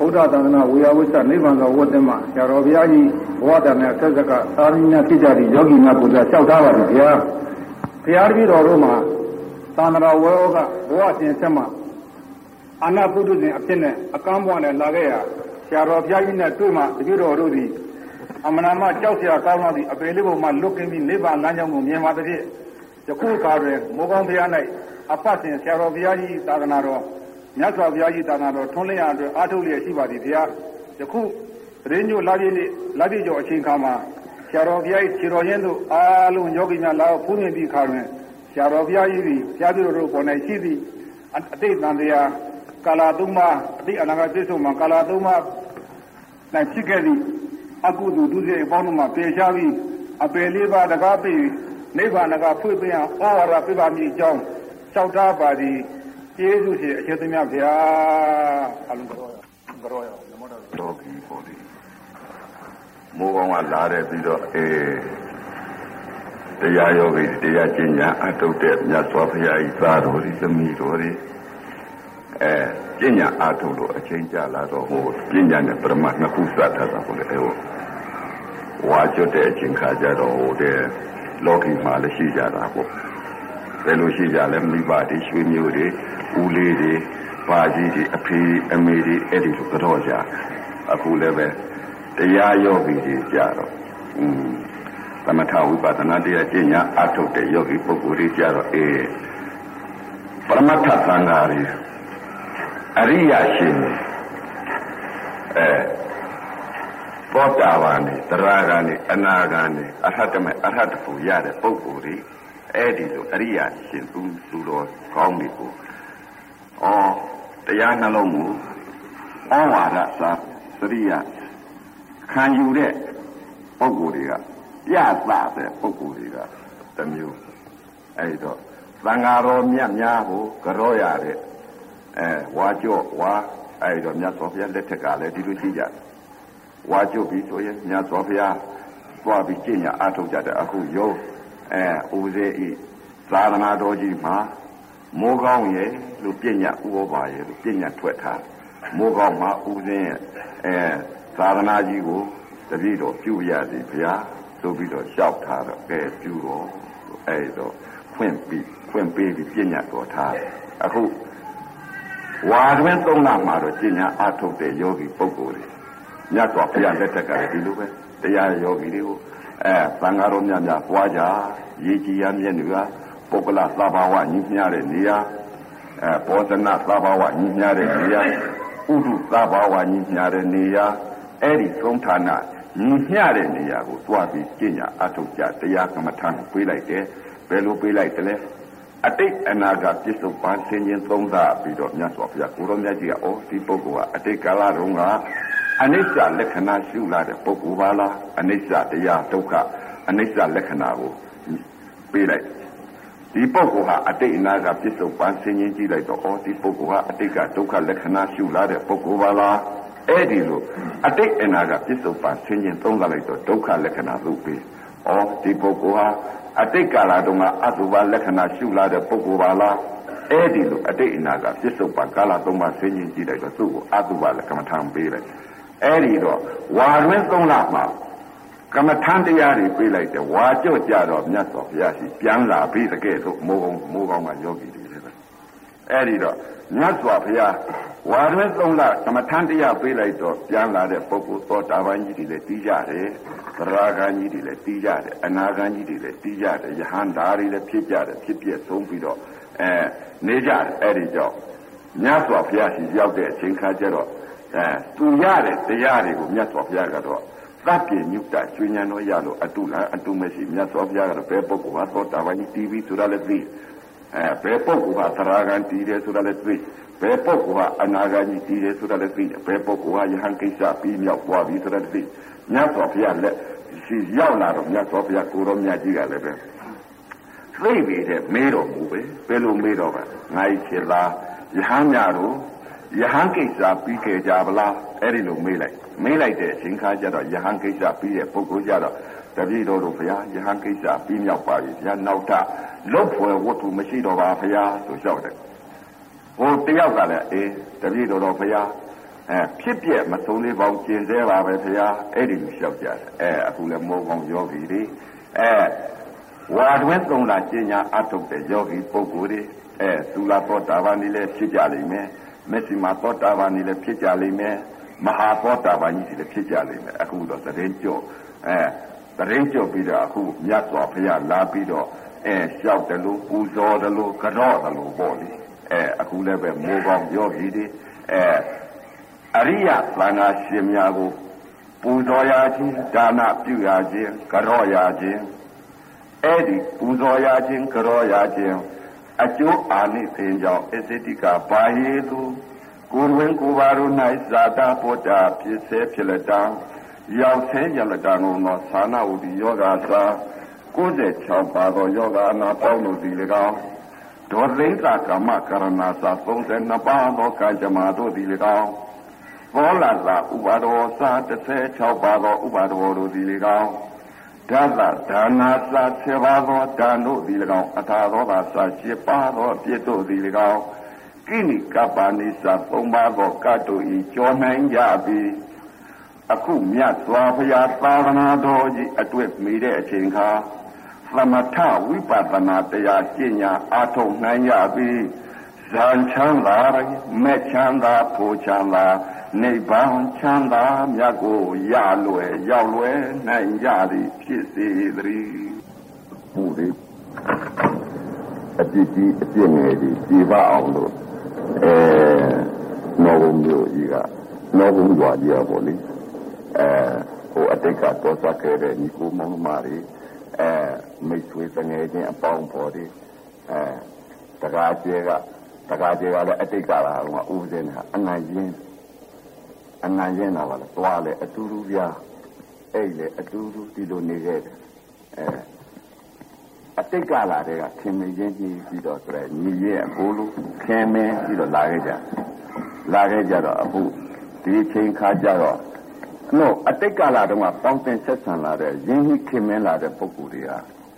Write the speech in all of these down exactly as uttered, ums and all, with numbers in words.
ဗုဒ္ဓသာသနာဝေယဝိသနိဗ္ဗာန်သောဝတ္တမဆရာတော်ဘုရားကြီးဘဝတည်းနဲ့ဆက်ဆက်ကသာရဏိယဖြစ်ကြသည့်ယောဂီများကိုလျှောက်ထားပါသည်ဗျာဘုရားတပည့်တော်တို့မှာသာသနာဝေယောကဘဝရှင်ဆက်မှာအာနာပုဒ္ဒဇင်အဖြစ်နဲ့အကမ်းဘဝနဲ့လာခဲ့ရဆရာတော်ဘုရားကြီးနဲ့တွေ့မှတပည့်တော်တို့သည်အမနာမကြောက်စရာကောင်းသောသည့်အပေလေးပုံမှာလွတ်ကင်းပြီးနိဗ္ဗာန်လမ်းကြောင်းကိုမြင်ပါသဖြင့်ယခုအခါတွင်မိုးကောင်းဘုရား၌အဖတ်စဉ်ဆရာတော်ဘုရားကြီးသာသနာတော်မြတ်စွာဘုရားကြီးသာသနာတော်ထွန်းလင်းရအတွက်အားထုတ်လျက်ရှိပါသည်ဘုရားယခုရင်းညိုလာပြည့်နေ့လာပြည့်ကျော်အချိန်ခါမှာဆရာတော်ဘုရားကြီးခြေတော်ရင်းတို့အားလုံးယောဂီများလာဖူးမြင်ပြီးခါတွင်ဆရာတော်ဘုရားကြီးသည်ဘုရားပြုတော်တို့ပေါ်၌ရှိသည့်အတိတ်တန်တရားကာလသုံးပါးအတိတ်အနာဂတ်ပြည့်စုံမှာကာလသုံးပါး၌ဖြစ်ခဲ့သည့်အကုသိုလ်ဒုစရိုက်အပေါင်းတို့မှာပယ်ရှားပြီးအပယ်လေးပါးတကားပြီးနိဗ္ဗာန်ကဖွင့်ပေးအောင်ဩဝါဒပြပါမည်အကြောင်းလျှောက်ထားပါသည်ကျေးဇူးရှင်အရှင်သမီးဘုရားအလုံးတော်တော်ရနမောတော်ကြီးပေါ်သည်မိုးကောင်းကလာတဲ့ပြီးတော့အေးတရားယောဂီတရားကျင့်ညာအထုတ်တဲ့မြတ်စွာဘုရားဤသားတော်ဒီသမီးတော်ဒီအဲပညာအားထုတ်လို့အချိန်ကြာလာတော့ဟိုပညာနဲ့ပရမတ်နှစ်ခုစတာတာကိုလည်းအဲဟိုဝါကျွတ်တဲ့အချိန်ခါကြတော့ဟိုတဲ့လောကီမှာလည်းရှိကြတာပေါ့ဘယ်လိုရှိကြလဲမိဘတွေရွှေမျိုးတွေဦးလေးတွေပါကြီးတွေအဖေအမေတွေအဲ့ဒီလိုကတော့ကြအခုလည်းပဲတရားယောဂီတွေကြတော့อืมသမထဝိပဿနာတရားကျင့်ညာအားထုတ်တဲ့ယောဂီပုဂ္ဂိုလ်တွေကြတော့အေးပရမတ္ထသံဃာတွေအရိယာရှင်အဲသောတာပန်နဲ့တရားဂန်နဲ့အနာဂန်နဲ့အရဟတမေအရဟတဖို့ရတဲ့ပုဂ္ဂိုလ်တွေအဲ့ဒီလိုအရိယာရှင်သူသူတော်ကောင်းတွေကိုအော်တရားနှလုံးမူဩဝါဒသာသရိယခံယူတဲ့ပုဂ္ဂိုလ်တွေကပြသတဲ့ပုဂ္ဂိုလ်တွေကတစ်မျိုးအဲ့တော့သံဃာတော်မြတ်များကိုကြောရတဲ့အဲဝါကြော့ဝါအဲ့တော့မြတ်စွာဘုရားလက်ထက်ကလည်းဒီလိုရှိကြတယ်ဝါကြော့ပြီးဆိုရင်မြတ်စွာဘုရားသွားပြီးကျင့်ညာအားထုတ်ကြတယ်အခုယောအဲဦးဇေဤသာသနာတော်ကြီးမှာမိုးကောင်းရဲ့လို့ပညာဥပပါရဲ့လို့ပညာထွက်ထားမိုးကောင်းမှာဦးဇင်းရဲ့အဲသာသနာကြီးကိုတပည့်တော်ပြုရသည်ဘုရားဆိုပြီးတော့လျှောက်ထားတော့ကဲပြုတော့အဲ့တော့ဖွင့်ပြီးဖွင့်ပေးပြီးပညာတော်ထားအခုဝါတွင်သုံးလမှာတော့ကျင့်ညာအားထုတ်တဲ့ယောဂီပုဂ္ဂိုလ်တွေမြတ်စွာဘုရားလက်ထက်ကလည်းဒီလိုပဲတရားယောဂီတွေကိုအဲသံဃာတော်များများပွားကြရေကြီးရမြင့်တွေကပုဂ္ဂလသဘာဝညီမျှတဲ့နေရာအဲဘောဇနသဘာဝညီမျှတဲ့နေရာဥဒုသဘာဝညီမျှတဲ့နေရာအဲ့ဒီသုံးဌာနညီမျှတဲ့နေရာကိုတွားပြီးကျင့်ညာအားထုတ်ကြတရားကမ္မထံပေးလိုက်တယ်ဘယ်လိုပေးလိုက်တယ်လဲအတိတ်အနာဂတ်ပြစ္ဆုတ်ပန်ဆင်းခြင်းသုံးသပြီးတော့မြတ်စွာဘုရားကိုရောမြတ်ကြီးကဩဒီပုဂ္ဂိုလ်ကအတိတ်ကာလတုန်းကအနိစ္စလက္ခဏာရှုလာတဲ့ပုဂ္ဂိုလ်ပါလားအနိစ္စတရားဒုက္ခအနိစ္စလက္ခဏာကိုပေးလိုက်ဒီပုဂ္ဂိုလ်ဟာအတိတ်အနာဂတ်ပြစ္ဆုတ်ပန်ဆင်းခြင်းကြည့်လိုက်တော့ဩဒီပုဂ္ဂိုလ်ဟာအတိတ်ကဒုက္ခလက္ခဏာရှုလာတဲ့ပုဂ္ဂိုလ်ပါလားအဲ့ဒီလိုအတိတ်အနာဂတ်ပြစ္ဆုတ်ပန်ဆင်းခြင်းသုံးသလိုက်တော့ဒုက္ခလက္ခဏာသို့ပေးဩဒီပုဂ္ဂိုလ်ဟာအတိတ်ကာလတုန်းကအတုပါလက္ခဏာရှုလာတဲ့ပုဂ္ဂိုလ်ပါလားအဲ့ဒီလိုအတိတ်အနာဂတ်ပြစ္ဆုတ်ပန်ကာလသုံးပါဆင်းခြင်းကြည့်လိုက်တော့သူ့ကိုအတုပါလက္ခဏာပေးလိုက်အဲ့ဒီတော့ဝါတွင်သုံးလမှာကမ္မထန်တရားတွေပေးလိုက်တယ်ဝါကြော့ကြတော့မြတ်စွာဘုရားရှိပြန်လာပြီးတကယ်လို့မိုးကောင်းမိုးကောင်းကယောဂီတွေလည်းအဲ့ဒီတော့မြတ်စွာဘုရားဝါတွင်သုံးလကမ္မထန်တရားပေးလိုက်တော့ပြန်လာတဲ့ပုဂ္ဂိုလ်သောတာပန်ကြီးတွေလည်းတီးကြတယ်သရဂန်ကြီးတွေလည်းတီးကြတယ်အနာဂန်ကြီးတွေလည်းတီးကြတယ်ယဟန္တာတွေလည်းဖြစ်ကြတယ်ဖြစ်ပြဆုံးပြီးတော့အဲနေကြတယ်အဲ့ဒီကြောင့်မြတ်စွာဘုရားရှိရောက်တဲ့အချိန်ခါကျတော့အဲသူရတဲ့တရားတွေကိုမြတ်စွာဘုရားကတော့သဗ္ဗညုတကျွဉ္ဉဏ်တော်ရလို့အတုလားအတုမရှိမြတ်စွာဘုရားကတော့ဘယ်ပုဂ္ဂိုလ်ဟာသောတာပန်ကြီးတီးပြီးဆိုတာလည်းသိအဲဘယ်ပုဂ္ဂိုလ်ဟာသရဂန်တီးတယ်ဆိုတာလည်းသိဘယ်ပုဂ္ဂိုလ်ဟာအနာဂတ်ကြီးတီးတယ်ဆိုတာလည်းသိဘယ်ပုဂ္ဂိုလ်ဟာယဟန်ကိစ္စပြီးမြောက်သွားပြီဆိုတာလည်းသိမြတ်စွာဘုရားလက်ရှိရောက်လာတော့မြတ်စွာဘုရားကိုရောမြတ်ကြီးကလည်းပဲသိပြီတဲ့မေးတော်မူပဲဘယ်လိုမေးတော့ကငါ့ချစ်လားယဟန်များတို့ယဟန်ကိစ္စပြီးခဲ့ကြဗလားအဲ့ဒီလိုမေးလိုက်မေးလိုက်တဲ့အချိန်ခါကျတော့ယဟန်ကိစ္စပြီးတဲ့ပုဂ္ဂိုလ်ကျတော့တပည့်တော်တို့ဘုရားယဟန်ကိစ္စပြီးမြောက်ပါပြီဘုရားနောက်ထပ်လုတ်ဖွယ်ဝတ္ထုမရှိတော့ပါဘုရားဆိုလျှောက်တယ်ဟိုတယောက်ကလည်းအေးတပည့်တော်တော်ဘုရားအဲဖြစ်ပြမဆုံးလေးပေါင်းကျင်သေးပါပဲခင်ဗျာအဲ့ဒီလိုလျှောက်ကြတယ်အဲအခုလည်းမောကောင်းယောဂီတွေအဲဝါတွင်းသုံးလာကျင်ညာအထုတ်တဲ့ယောဂီပုဂ္ဂိုလ်တွေအဲသုလာသောတာပန်ကြီးလည်းဖြစ်ကြလိမ့်မယ်မက်ဆီမာသောတာပန်ကြီးလည်းဖြစ်ကြလိမ့်မယ်မဟာသောတာပန်ကြီးလည်းဖြစ်ကြလိမ့်မယ်အခုတော့သရင်ကျော်အဲသရင်ကျော်ပြီးတော့အခုမြတ်စွာဘုရားလာပြီးတော့အဲလျှောက်တယ်လို့ပူဇော်တယ်လို့ကြော့တယ်လို့ပေါ့လေအဲအခုလည်းပဲမောကောင်းယောဂီတွေအဲအရိယသံဃာရှင်များကိုပူဇော်ရခြင်းဒါနပြုရခြင်းကြော့ရခြင်းအဲ့ဒီပူဇော်ရခြင်းကြော့ရခြင်းအကျိုးအာနိသင်ကြောင့်အစ္စတိကပါယေသူကိုယ်ဝင်ကိုယ်ပါတို့၌ဇာတာပုတ္တာဖြစ်စေဖြစ်လက်တံရောက်ဆဲရလက်တံသောသာနာဝတိယောဂါသာကိုယ်တဲ့၆ပါးသောယောဂအနာပေါင်းတို့သည်၎င်းဒေါသိသကမ္မကရဏသာ၃၂ပါးသောကံကြမ္မာတို့သည်၎င်းဘောလသာဥပါဒောသာ၁၆ပါးသောဥပါဒောတို့သည်၎င်းဒါသဒါနာသာဆယ်ပါးသောဒါနတို့သည်၎င်းအထာသောသာရှစ်ပါးသောပြည့်တို့သည်၎င်းကိနိကပ္ပနိသာသုံးပါးသောကတ်တို့ဤကျော်နိုင်ကြပြီအခုမြတ်စွာဘုရားသာသနာတော်ကြီးအတွေ့မိတဲ့အချိန်ခါသမထဝိပဿနာတရားကျင့်ညာအားထုတ်နိုင်ကြပြီဇာချမ်းသာမဲ့ချမ်းသာဖို့ချမ်းသာနိဗ္ဗာန်ချမ်းသာမြတ်ကိုရလွယ်ရောက်လွယ်နိုင်ကြသည်ဖြစ်စေသတည်းဘုရားအကြည့်ကြီးအပြည့်ငယ်ကြီးပြပါအောင်လို့အဲနော်ဘုံမျိုးကြီးကနော်ဘုံရွာကြီးอ่ะပေါ့လေအဲဟိုအတိတ်ကတော့စခဲ့တဲ့ညီကိုမောင်မတွေအဲမိတ်ဆွေငယ်ချင်းအပေါင်းပေါ်တွေအဲတကားကျဲကတကားကျဲကလည်းအတိတ်ကလာတော့ဥပဇင်းကအနိုင်ရင်းအနိုင်ရင်းလာပါလားသွားလေအတူတူပြအဲ့လေအတူတူဒီလိုနေခဲ့တယ်အဲအတိတ်ကလာတဲ့ကခင်မင်းချင်းကြီးပြီးတော့ဆိုရယ်ညီရဲ့အကိုလိုခင်မင်းပြီးတော့လာခဲ့ကြလာခဲ့ကြတော့အခုဒီချိန်ခါကြတော့နော်အတိတ်ကလာတော့ပေါင်းတင်ဆက်ဆံလာတဲ့ရင်းနှီးခင်မင်းလာတဲ့ပုဂ္ဂိုလ်တွေက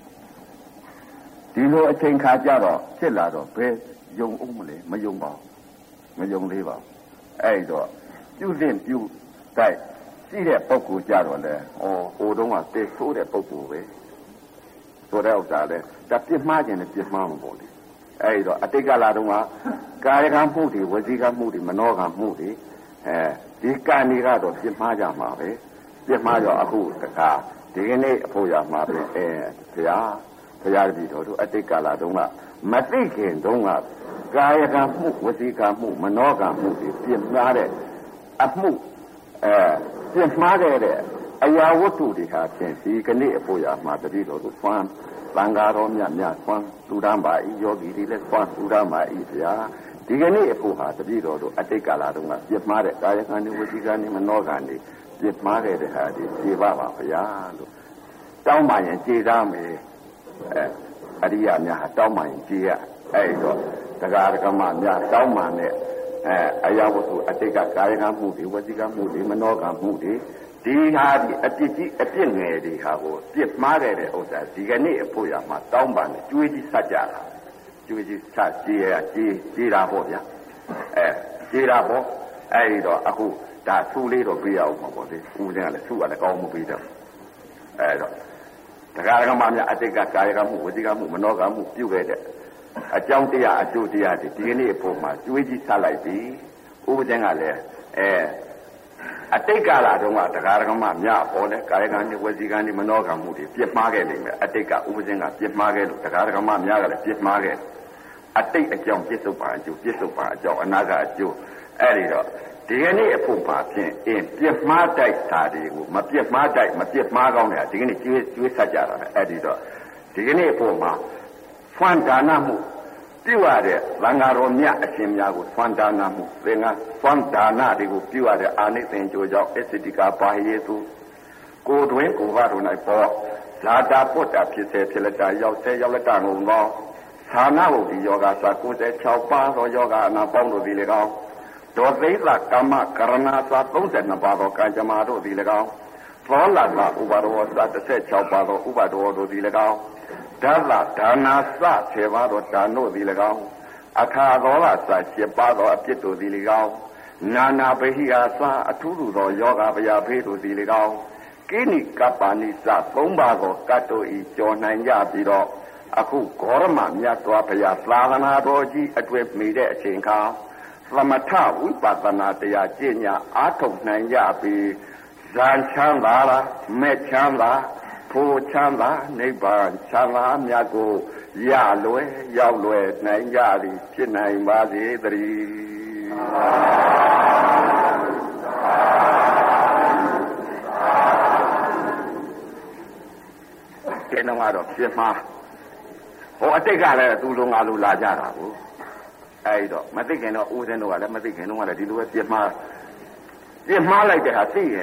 ဒီလိုအချိန်ခါကြတော့ဖြစ်လာတော့ဘယ်ယုံအောင်မလဲမယုံပါဘူးမယုံသေးပါဘူးအဲ့တော့ပြုစဉ်ပြုတိုက်ရှိတဲ့ပုဂ္ဂိုလ်ကြတော့လေဩဟိုတုန်းကတေဆိုးတဲ့ပုဂ္ဂိုလ်ပဲဆိုတဲ့ဥစ္စာလေဒါပြစ်မှားခြင်းနဲ့ပြစ်မှားမှာပေါ့လေအဲ့တော့အတိတ်ကလာတော့ကကာယကံမှုတွေဝစီကံမှုတွေမနောကံမှုတွေအဲဒီကံတွေကတော့ပြစ်မှားကြမှာပဲပြစ်မှားတော့အခုတခါဒီကနေ့အဖို့ရမှာပဲအဲဘုရားဘုရားတပည့်တော်တို့အတိတ်ကလာတော့ကမသိခင်တုန်းကကာယကံမှုဝစီကံမှုမနောကံမှုတွေပြစ်မှားတဲ့အမှုအဲပြစ်မှားတဲ့အရာဝတ္ထုတွေဟာဖြင့်ဒီကနေ့အဖို့ရမှာတပည့်တော်တို့ဆွမ်းသံဃာတော်မြတ်များဆွမ်းသူရမ်းပါဤယောဂီတွေလည်းဆွမ်းသူရမ်းပါဤဗျာဒီကနေ့အဖို့ဟာတပည့်တော်တို့အတိတ်ကာလတုန်းကပြစ်မှားတဲ့ကာယကံတွေဝစီကံတွေမနောကံတွေပြစ်မှားတဲ့ဟာတွေဖြေပါပါဗျာလို့တောင်းပါရင်ကြည်သားမယ်အဲအရိယာများဟာတောင်းပါရင်ကြည်ရအဲ့တော့တရားဓမ္မများတောင်းပါနဲ့အဲအရာဝတ္ထုအတိတ်ကကာယကံမှုတွေဝစီကံမှုတွေမနောကံမှုတွေဒီဟာဒီအပြစ်ကြီးအပြစ်ငယ်တွေဟာကိုပြစ်မှားတဲ့ဥစ္စာဒီကနေ့အဖို့ရမှာတောင်းပါနဲ့ကြွေးကြီးဆက်ကြတာကြွေးကြီးဆက်ကြည်ရကြည်ကြည်တာပေါ့ဗျာအဲကြည်တာပေါ့အဲ့တော့အခုဒါဆူလေးတော့ပြရအောင်ပါပေါ့လေဦးစင်းကလည်းဆူကလည်းကောင်းမပြီးတော့အဲ့တော့တရားဓမ္မများအတိတ်ကကာယကမှုဝစီကမှုမနောကမှုပြုခဲ့တဲ့အကြောင်းတရားအကျိုးတရားတွေဒီကနေ့အဖို့မှာကြွေးကြီးဆက်လိုက်ပြီဦးစင်းကလည်းအဲအတိတ်ကာလတုန်းကတရားဓမ္မများပေါ်လဲကာယကံနဲ့ဝစီကံနဲ့မနောကံမှုတွေပြစ်မှားခဲ့နေမယ်အတိတ်ကဥပဇင်းကပြစ်မှားခဲ့လို့တရားဓမ္မများကလည်းပြစ်မှားခဲ့အတိတ်အကြောင်းပြစ္ဆုတ်ပါအကျိုးပြစ္ဆုတ်ပါအကြောင်းအနာဂတ်အကျိုးအဲ့ဒီတော့ဒီကနေ့အဖို့ပါဖြင့်အင်းပြစ်မှားတိုက်တာတွေကိုမပြစ်မှားတိုက်မပြစ်မှားကောင်းတယ်ဒီကနေ့ကျွေးကျွေးဆက်ကြတာပဲအဲ့ဒီတော့ဒီကနေ့အဖို့မှာဖွမ်းဒါနမှုပြုရတဲ့သံဃာတော်မြတ်အရှင်များကိုဖွမ်းဒါနမှုသင်္ဃဖွမ်းဒါနတွေကိုပြုရတဲ့အာနိသင်ကြိုကြောင့်အစ္စတိကပါယေသူကိုယ်တွင်ကိုယ်ဘာတို့၌ပေါ်ဇာတာပုတ္တဖြစ်စေဖြစ်လက်တာရောက်စေရောက်လက်တာငုံသောဌာနဟုဒီယောဂါစာကိုယ်တဲ့၆ပါးသောယောဂအနာပေါင်းတို့သည်၎င်းဒေါသိသကမ္မကရဏသာ၃၂ပါးသောကံကြမ္မာတို့သည်၎င်းသောလကဥပါဒောသာ၁၆ပါးသောဥပါဒောတို့သည်၎င်းဒါသဒါနာစဆယ်ပါးသောဒါနတို့သည်၎င်းအခါသောလစ၈ပါးသောအပြစ်တို့သည်၎င်းနာနာပဟိအာသာအထူးထူသောယောဂဗျာဖေးတို့စီလေကောင်းကိနိကပ္ပနိစသုံးပါးကိုကတ်တို့ဤကြော်နိုင်ကြပြီးတော့အခုဂေါရမမြတ်စွာဘုရားသာသနာတော်ကြီးအတွင်မိတဲ့အချိန်ခါသမထဝိပဿနာတရားကျင့်ညာအားထုတ်နိုင်ကြပြီးဇာချမ်းသာလားမဲ့ချမ်းသာဖို့ချမ်းသာနိဗ္ဗာန်ချမ်းသာမြတ်ကိုရလွယ်ရောက်လွယ်နိုင်ကြသည်ဖြစ်နိုင်ပါစေတည်းကျင်းတော့တော့ပြမဟိုအတိတ်ကလည်းသူ့လုံးငါလိုလာကြတာကိုအဲ့တော့မသိခင်တော့ဦးစင်းတို့ကလည်းမသိခင်တော့ကလည်းဒီလိုပဲပြမပြမလိုက်တဲ့ဟာသိရင်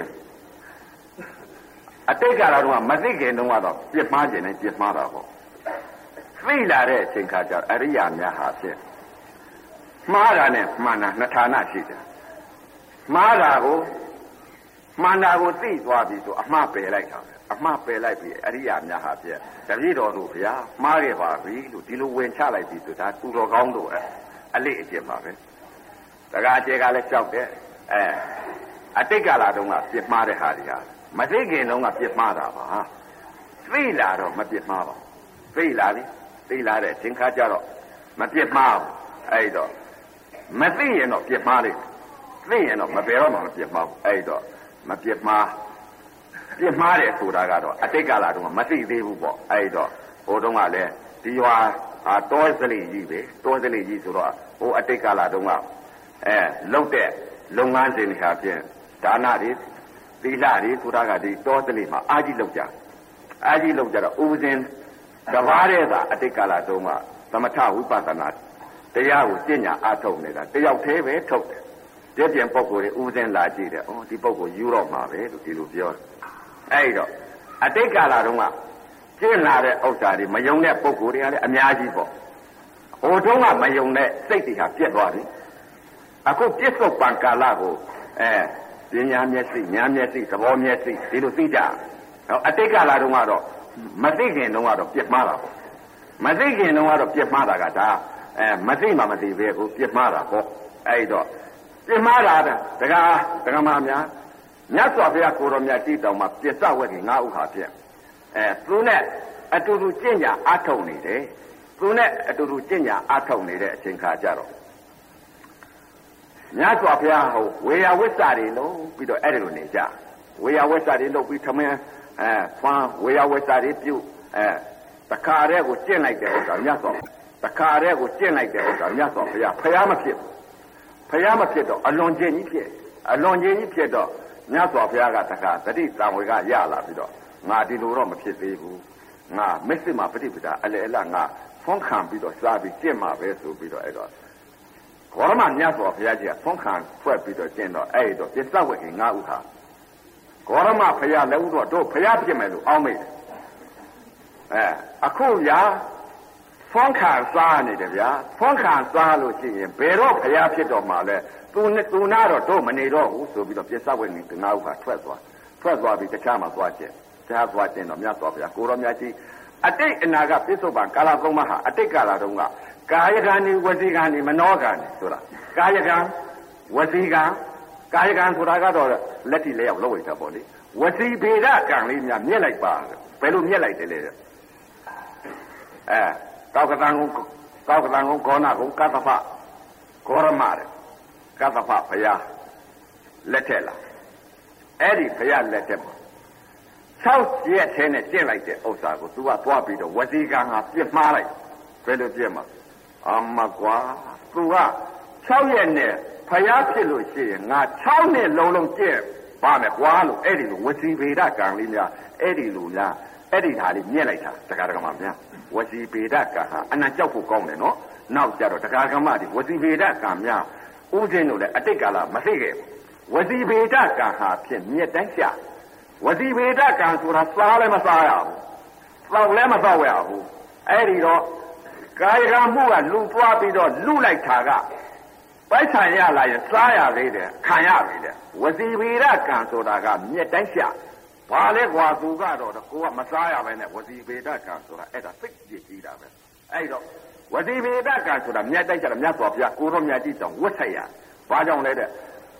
အတိတ်ကတော့မသိခင်တော့ကတော့ပြမခြင်းနဲ့ပြမတာပေါ့သိလာတဲ့အချိန်ခါကျတော့အရိယာများဟာဖြင့်မှားတာနဲ့မှန်တာနှစ်ဌာနရှိတယ်မှားတာကိုမှန်တာကိုသိသွားပြီဆိုအမှားပယ်လိုက်တာအမှားပယ်လိုက်ပြီအရိယာများဟာဖြင့်တပည့်တော်တို့ဗျာမှားခဲ့ပါပြီလို့ဒီလိုဝင်ချလိုက်ပြီဆိုဒါသူတော်ကောင်းတို့အလေးအကျင့်ပါပဲတကားအကျဲကလည်းကြောက်တယ်အဲအတိတ်ကလာတော့ကပြစ်မှားတဲ့ဟာတွေဟာမသိခင်တုန်းကပြစ်မှားတာပါသိလာတော့မပြစ်မှားပါသိလာပြီသိလာတဲ့သင်္ခါကြတော့မပြစ်မှားဘူးအဲ့တော့မသိရင်တော့ပြစ်မှားလိမ့်သိရင်တော့မပယ်တော့မှမပြစ်မှားဘူးအဲ့တော့မပြစ်မှားပြစ်မှားတယ်ဆိုတာကတော့အတိတ်ကလာတော့မသိသေးဘူးပေါ့အဲ့တော့ဟိုတုန်းကလည်းဒီရွာဟာတောစလိကြီးပဲတောစလိကြီးဆိုတော့ဟိုအတိတ်ကလာတော့ကအဲလုတ်တဲ့လုပ်ငန်းစဉ်တွေဟာဖြင့်ဒါနတွေသီလတွေဆိုတာကဒီတောစလိမှာအာကြီးလုတ်ကြအာကြီးလုတ်ကြတော့ဥပဇင်တဘာတဲ့သာအတိတ်ကလာတော့ကသမထဝိပဿနာတရားကိုကျင့်ညာအားထုတ်နေတာတယောက်သေးပဲထုတ်တယ်ဒီပြန်ပုံကိုယ်တွေဥပဇင်လာကြည့်တယ်ဩဒီပုံကိုယူတော့မှာပဲလို့ဒီလိုပြောတယ်အဲ့တော့အတိတ်ကလာတော့ကကျင့်လာတဲ့ဥစ္စာတွေမယုံတဲ့ပုံကိုယ်တွေကလည်းအများကြီးပေါ့ဟိုတုန်းကမယုံတဲ့စိတ်တွေဟာပြက်သွားပြီအခုပြစ္ဆုတ်ပံကာလကိုအဲပညာမျက်စိဉာဏ်မျက်စိသဘောမျက်စိဒီလိုသိကြတော့အတိတ်ကလာတော့ကတော့မသိခင်တုန်းကတော့ပြက်မှားတာပေါ့မသိခင်တုန်းကတော့ပြက်မှားတာကဒါအဲမသိမှမသိပဲကိုပြက်မှားတာပေါ့အဲ့တော့ပြက်မှားတာတကားတကားမများမြတ်စွာဘုရားကိုတော်မြတ်ကြည်တော်မှာပြစ္ဆဝက်ကြီးငါးဥဟာဖြင့်အဲသူနဲ့အတူတူကျင့်ကြအားထုတ်နေတယ်သူနဲ့အတူတူကျင့်ကြအားထုတ်နေတဲ့အချိန်ခါကြတော့မြတ်စွာဘုရားဟိုဝေယဝိစ္စတွေလုံးပြီးတော့အဲ့ဒီလိုနေကြဝေယဝိစ္စတွေလုံးပြီးထမင်းအဲဖန်ဝေယဝိစ္စတွေပြုတ်အဲတခါတည်းကိုကျင့်လိုက်တဲ့ဥစ္စာမြတ်စွာတခါတည်းကိုကျင့်လိုက်တဲ့ဥစ္စာမြတ်စွာဘုရားဖျားမဖြစ်ဖျားမဖြစ်တော့အလွန်ကျင့်ကြီးဖြစ်အလွန်ကျင့်ကြီးဖြစ်တော့မြတ်စွာဘုရားကတခါတတိတံဝေကရလာပြီးတော့ငါဒီလိုတော့မဖြစ်သေးဘူးငါမစ္စမပฏิပဒါအလေအလငါဖုံးခံပြီးတော့စားပြီးကျင့်မှာပဲဆိုပြီးတော့အဲ့တော့ဘောရမမြတ်စွာဘုရားကြီးကဖုံးခံဖွဲ့ပြီးတော့ကျင့်တော့အဲ့တော့ပြစ္ဆဝက်ကြီးငါးဥဟာဂေါရမဘုရားလည်းဥတော့တို့ဘုရားဖြစ်မယ်လို့အောင်းမိတယ်အဲအခုဗျာဖုံးခံစားနေတယ်ဗျာဖုံးခံစားလို့ရှိရင်ဘယ်တော့ဘုရားဖြစ်တော့မှလဲသူနဲ့သူနာတော့တို့မနေတော့ဘူးဆိုပြီးတော့ပြစ္ဆဝက်ကြီးငါးဥဟာထွက်သွားထွက်သွားပြီးတခြားမှာသွားကျင့်တခြားသွားကျင့်တော့မြတ်စွာဘုရားကိုရောမြတ်ကြီးအတိတ်အနာကပြစ္ဆုတ်ပံကာလသုံးပါးဟာအတိတ်ကာလတုန်းကကာယကံဒီဝစီကံဒီမနောကံဆိုတာကာယကံဝစီကံကာယကံဆိုတာကတော့လက်တိလက်ရောက်လောက်ဝိတာပေါ့လေဝစီဗေဒကံလေးများမြက်လိုက်ပါဘယ်လိုမြက်လိုက်တယ်လဲအဲကောက်ကတန်ကိုကောက်ကတန်ကိုဂေါနာကိုကတ္တဖဂေါရမတဲ့ကတ္တဖဘုရားလက်ထက်လာအဲ့ဒီဘုရားလက်ထက်ပေါ့၆ရက်ထဲနဲ့ကျင့်လိုက်တဲ့ဥစ္စာကို तू ကသွားပြီးတော့ဝစီကံဟာပြစ်မှားလိုက်ဘယ်လိုပြစ်မှာအမကွာ तू က၆ရက်နဲ့ဖျားဖြစ်လို့ရှိရင်ငါ၆နှစ်လုံးလုံးကျင့်ပါမယ်ကွာလို့အဲ့ဒီလိုဝစီဗေဒကံလေးများအဲ့ဒီလိုများအဲ့ဒီဟာလေးမြက်လိုက်တာတရားဓမ္မများဝစီဗေဒကံဟာအနံကြောက်ဖို့ကောင်းတယ်နော်နောက်ကြတော့တရားဓမ္မတွေဝစီဗေဒကံများဥစဉ်တို့လည်းအတိတ်ကာလမသိခဲ့ဘူးဝစီဗေဒကံဟာဖြင့်မြက်တိုင်းရှာဝစီဗေဒကံဆိုတာစားလည်းမစားရဘူးသောက်လည်းမသောက်ရဘူးအဲ့ဒီတော့ကာယကံမှုကလူပွားပြီးတော့လူလိုက်တာကပိုက်ဆံရလာရင်စားရသေးတယ်ခံရသေးတယ်ဝစီဗေဒကံဆိုတာကမြက်တိုင်းရှာဘာလဲကွာသူကတော့ကိုကမစားရပဲနဲ့ဝစီဗေဒကံဆိုတာအဲ့ဒါသိကြည့်ကြည့်တာပဲအဲ့တော့ဝစီဗေဒကံဆိုတာမြတ်တိုက်ကြတာမြတ်စွာဘုရားကိုရောမြတ်ကြီးတောင်ဝတ်ဆက်ရဘာကြောင့်လဲတဲ့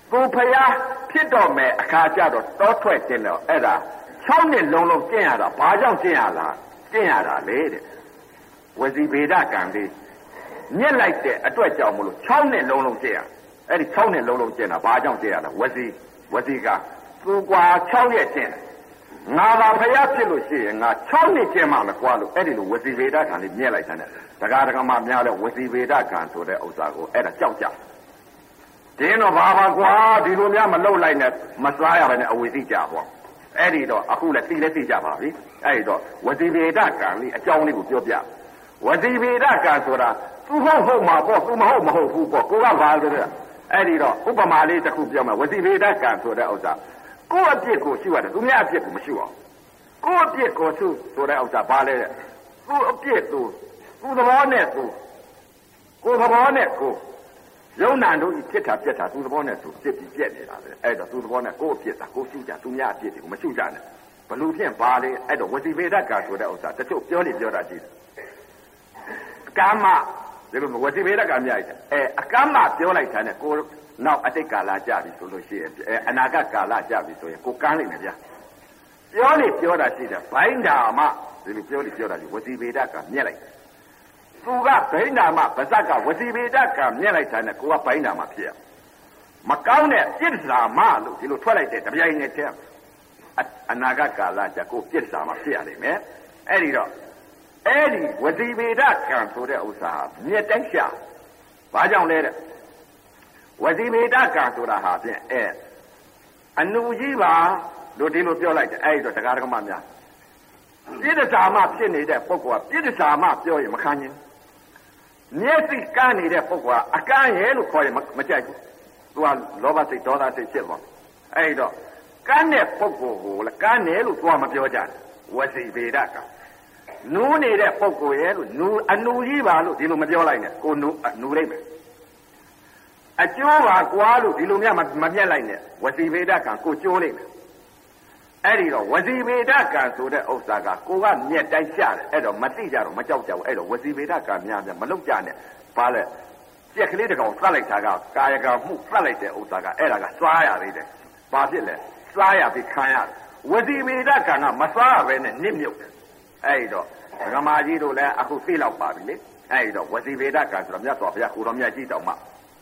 ကိုဖျားဖြစ်တော့မယ်အခါကျတော့တောထွက်ခြင်းတော့အဲ့ဒါ၆နှစ်လုံးလုံးကျင့်ရတာဘာကြောင့်ကျင့်ရလားကျင့်ရတာလေတဲ့ဝစီဗေဒကံလေးညက်လိုက်တဲ့အတွက်ကြောင့်မလို့၆နှစ်လုံးလုံးကျင့်ရအဲ့ဒီ၆နှစ်လုံးလုံးကျင့်တာဘာကြောင့်ကျင့်ရလဲဝစီဝစီကသူကွာ၆ရက်ကျင့်ငါပါဖျားဖြစ်လို့ရှိရင်ငါ၆နှစ်ကျင့်မှမကွာလို့အဲ့ဒီလိုဝစီဗေဒကံလေးညက်လိုက်တဲ့ဒကာဒကာမများလဲဝစီဗေဒကံဆိုတဲ့ဥစ္စာကိုအဲ့ဒါကြောက်ကြဒင်းတော့ဘာပါကွာဒီလိုများမလှုပ်လိုက်နဲ့မစားရပဲနဲ့အဝေသိကြပေါ့အဲ့ဒီတော့အခုလည်းသိလဲသိကြပါပြီအဲ့ဒီတော့ဝစီဗေဒကံလေးအကြောင်းလေးကိုပြောပြဝစီဗေဒကံဆိုတာသူဟုတ်ဟုတ်မှာပေါ့သူမဟုတ်မဟုတ်ဘူးပေါ့ကိုကဘာလို့လဲအဲ့ဒီတော့ဥပမာလေးတစ်ခုပြောမယ်ဝစီဗေဒကံဆိုတဲ့ဥစ္စာကိုယ့်အပြစ်ကိုရှုရတယ်သူများအပြစ်ကိုမရှုအောင်ကိုယ့်အပြစ်ကိုရှုဆိုတဲ့ဥစ္စာဘာလဲသူ့အပြစ်သူသူ့သဘောနဲ့သူကိုယ်သဘောနဲ့ကိုယုံနာတို့ဖြစ်တာပြက်တာသူ့သဘောနဲ့သူဖြစ်ပြီးပြက်နေတာပဲအဲ့တော့သူ့သဘောနဲ့ကိုယ့်အပြစ်တာကိုရှုကြသူများအပြစ်တွေကိုမရှုကြနဲ့ဘလို့ဖြင့်ဘာလဲအဲ့တော့ဝစီဗေဒကံဆိုတဲ့ဥစ္စာတချို့ပြောနေပြောတာရှိတယ်ကာမဒီလိုဝစီဗေဒကံမြိုက်တယ်အဲအကမ္မပြောလိုက်တာနဲ့ကိုနောက်အတိတ်ကာလကြာပြီဆိုလို့ရှိရင်အဲအနာဂတ်ကာလကြာပြီဆိုရင်ကိုကန်းလိုက်မယ်ဗျာပြောနေပြောတာရှိတယ်ဘိုင်းဓာမဒီလိုပြောနေပြောတာရှိဝစီဗေဒကံမြက်လိုက်သူကဘိန်းဓာမဗဇက်ကဝစီဗေဒကံမြက်လိုက်တာနဲ့ကိုကဘိန်းဓာမဖြစ်ရမကောင်းတဲ့ပြစ်စာမလို့ဒီလိုထွက်လိုက်တဲ့တပြိုင်နက်တည်းအနာဂတ်ကာလကြာကိုပြစ်စာမဖြစ်ရလိမ့်မယ်အဲ့ဒီတော့အဲ့ဒီဝစီဗေဒကံဆိုတဲ့ဥစ္စာမြက်တိုင်းရှာဘာကြောင့်လဲတဲ့ဝစီဗေဒကံဆိုတာဟာဖြင့်အဲအနုကြီးပါလို့ဒီလိုပြောလိုက်တယ်အဲ့ဒီတော့တရားဓမ္မများပြစ်ဒစာမဖြစ်နေတဲ့ပုဂ္ဂိုလ်ကပြစ်ဒစာမပြောရင်မခံရင်မျက်စိကန်းနေတဲ့ပုဂ္ဂိုလ်ကအကန်းရဲ့လို့ခေါ်ရင်မကြိုက်ဘူးသူကလောဘစိတ်ဒေါသစိတ်ဖြစ်သွားအဲ့တော့ကန်းတဲ့ပုဂ္ဂိုလ်ကိုလည်းကန်းတယ်လို့သွားမပြောကြတယ်ဝစီဗေဒကံနူးနေတဲ့ပုဂ္ဂိုလ်ရဲ့လို့နူးအနူကြီးပါလို့ဒီလိုမပြောလိုက်နဲ့ကိုနူးနူးလိုက်မယ်အကျိုးပါကွာလို့ဒီလိုများမပြတ်လိုက်နဲ့ဝစီဗေဒကံကိုကျိုးလိုက်မယ်အဲ့ဒီတော့ဝစီဗေဒကံဆိုတဲ့ဥစ္စာကကိုကမြက်တိုင်းရှာတယ်အဲ့တော့မသိကြတော့မကြောက်ကြဘူးအဲ့တော့ဝစီဗေဒကံများများမလုပ်ကြနဲ့ဘာလဲကြက်ကလေးတကောင်သတ်လိုက်တာကကာယကံမှုသတ်လိုက်တဲ့ဥစ္စာကအဲ့ဒါကစားရသေးတယ်ဘာဖြစ်လဲစားရပြီးခံရတယ်ဝစီဗေဒကံကမစားရပဲနဲ့နစ်မြုပ်တယ်အဲ့တော့ဓမ္မကြီးတို့လည်းအခုသိလောက်ပါပြီလေအဲ့တော့ဝစီဗေဒကံဆိုတော့မြတ်စွာဘုရားကိုတော်မြတ်ကြီးတောင်မှ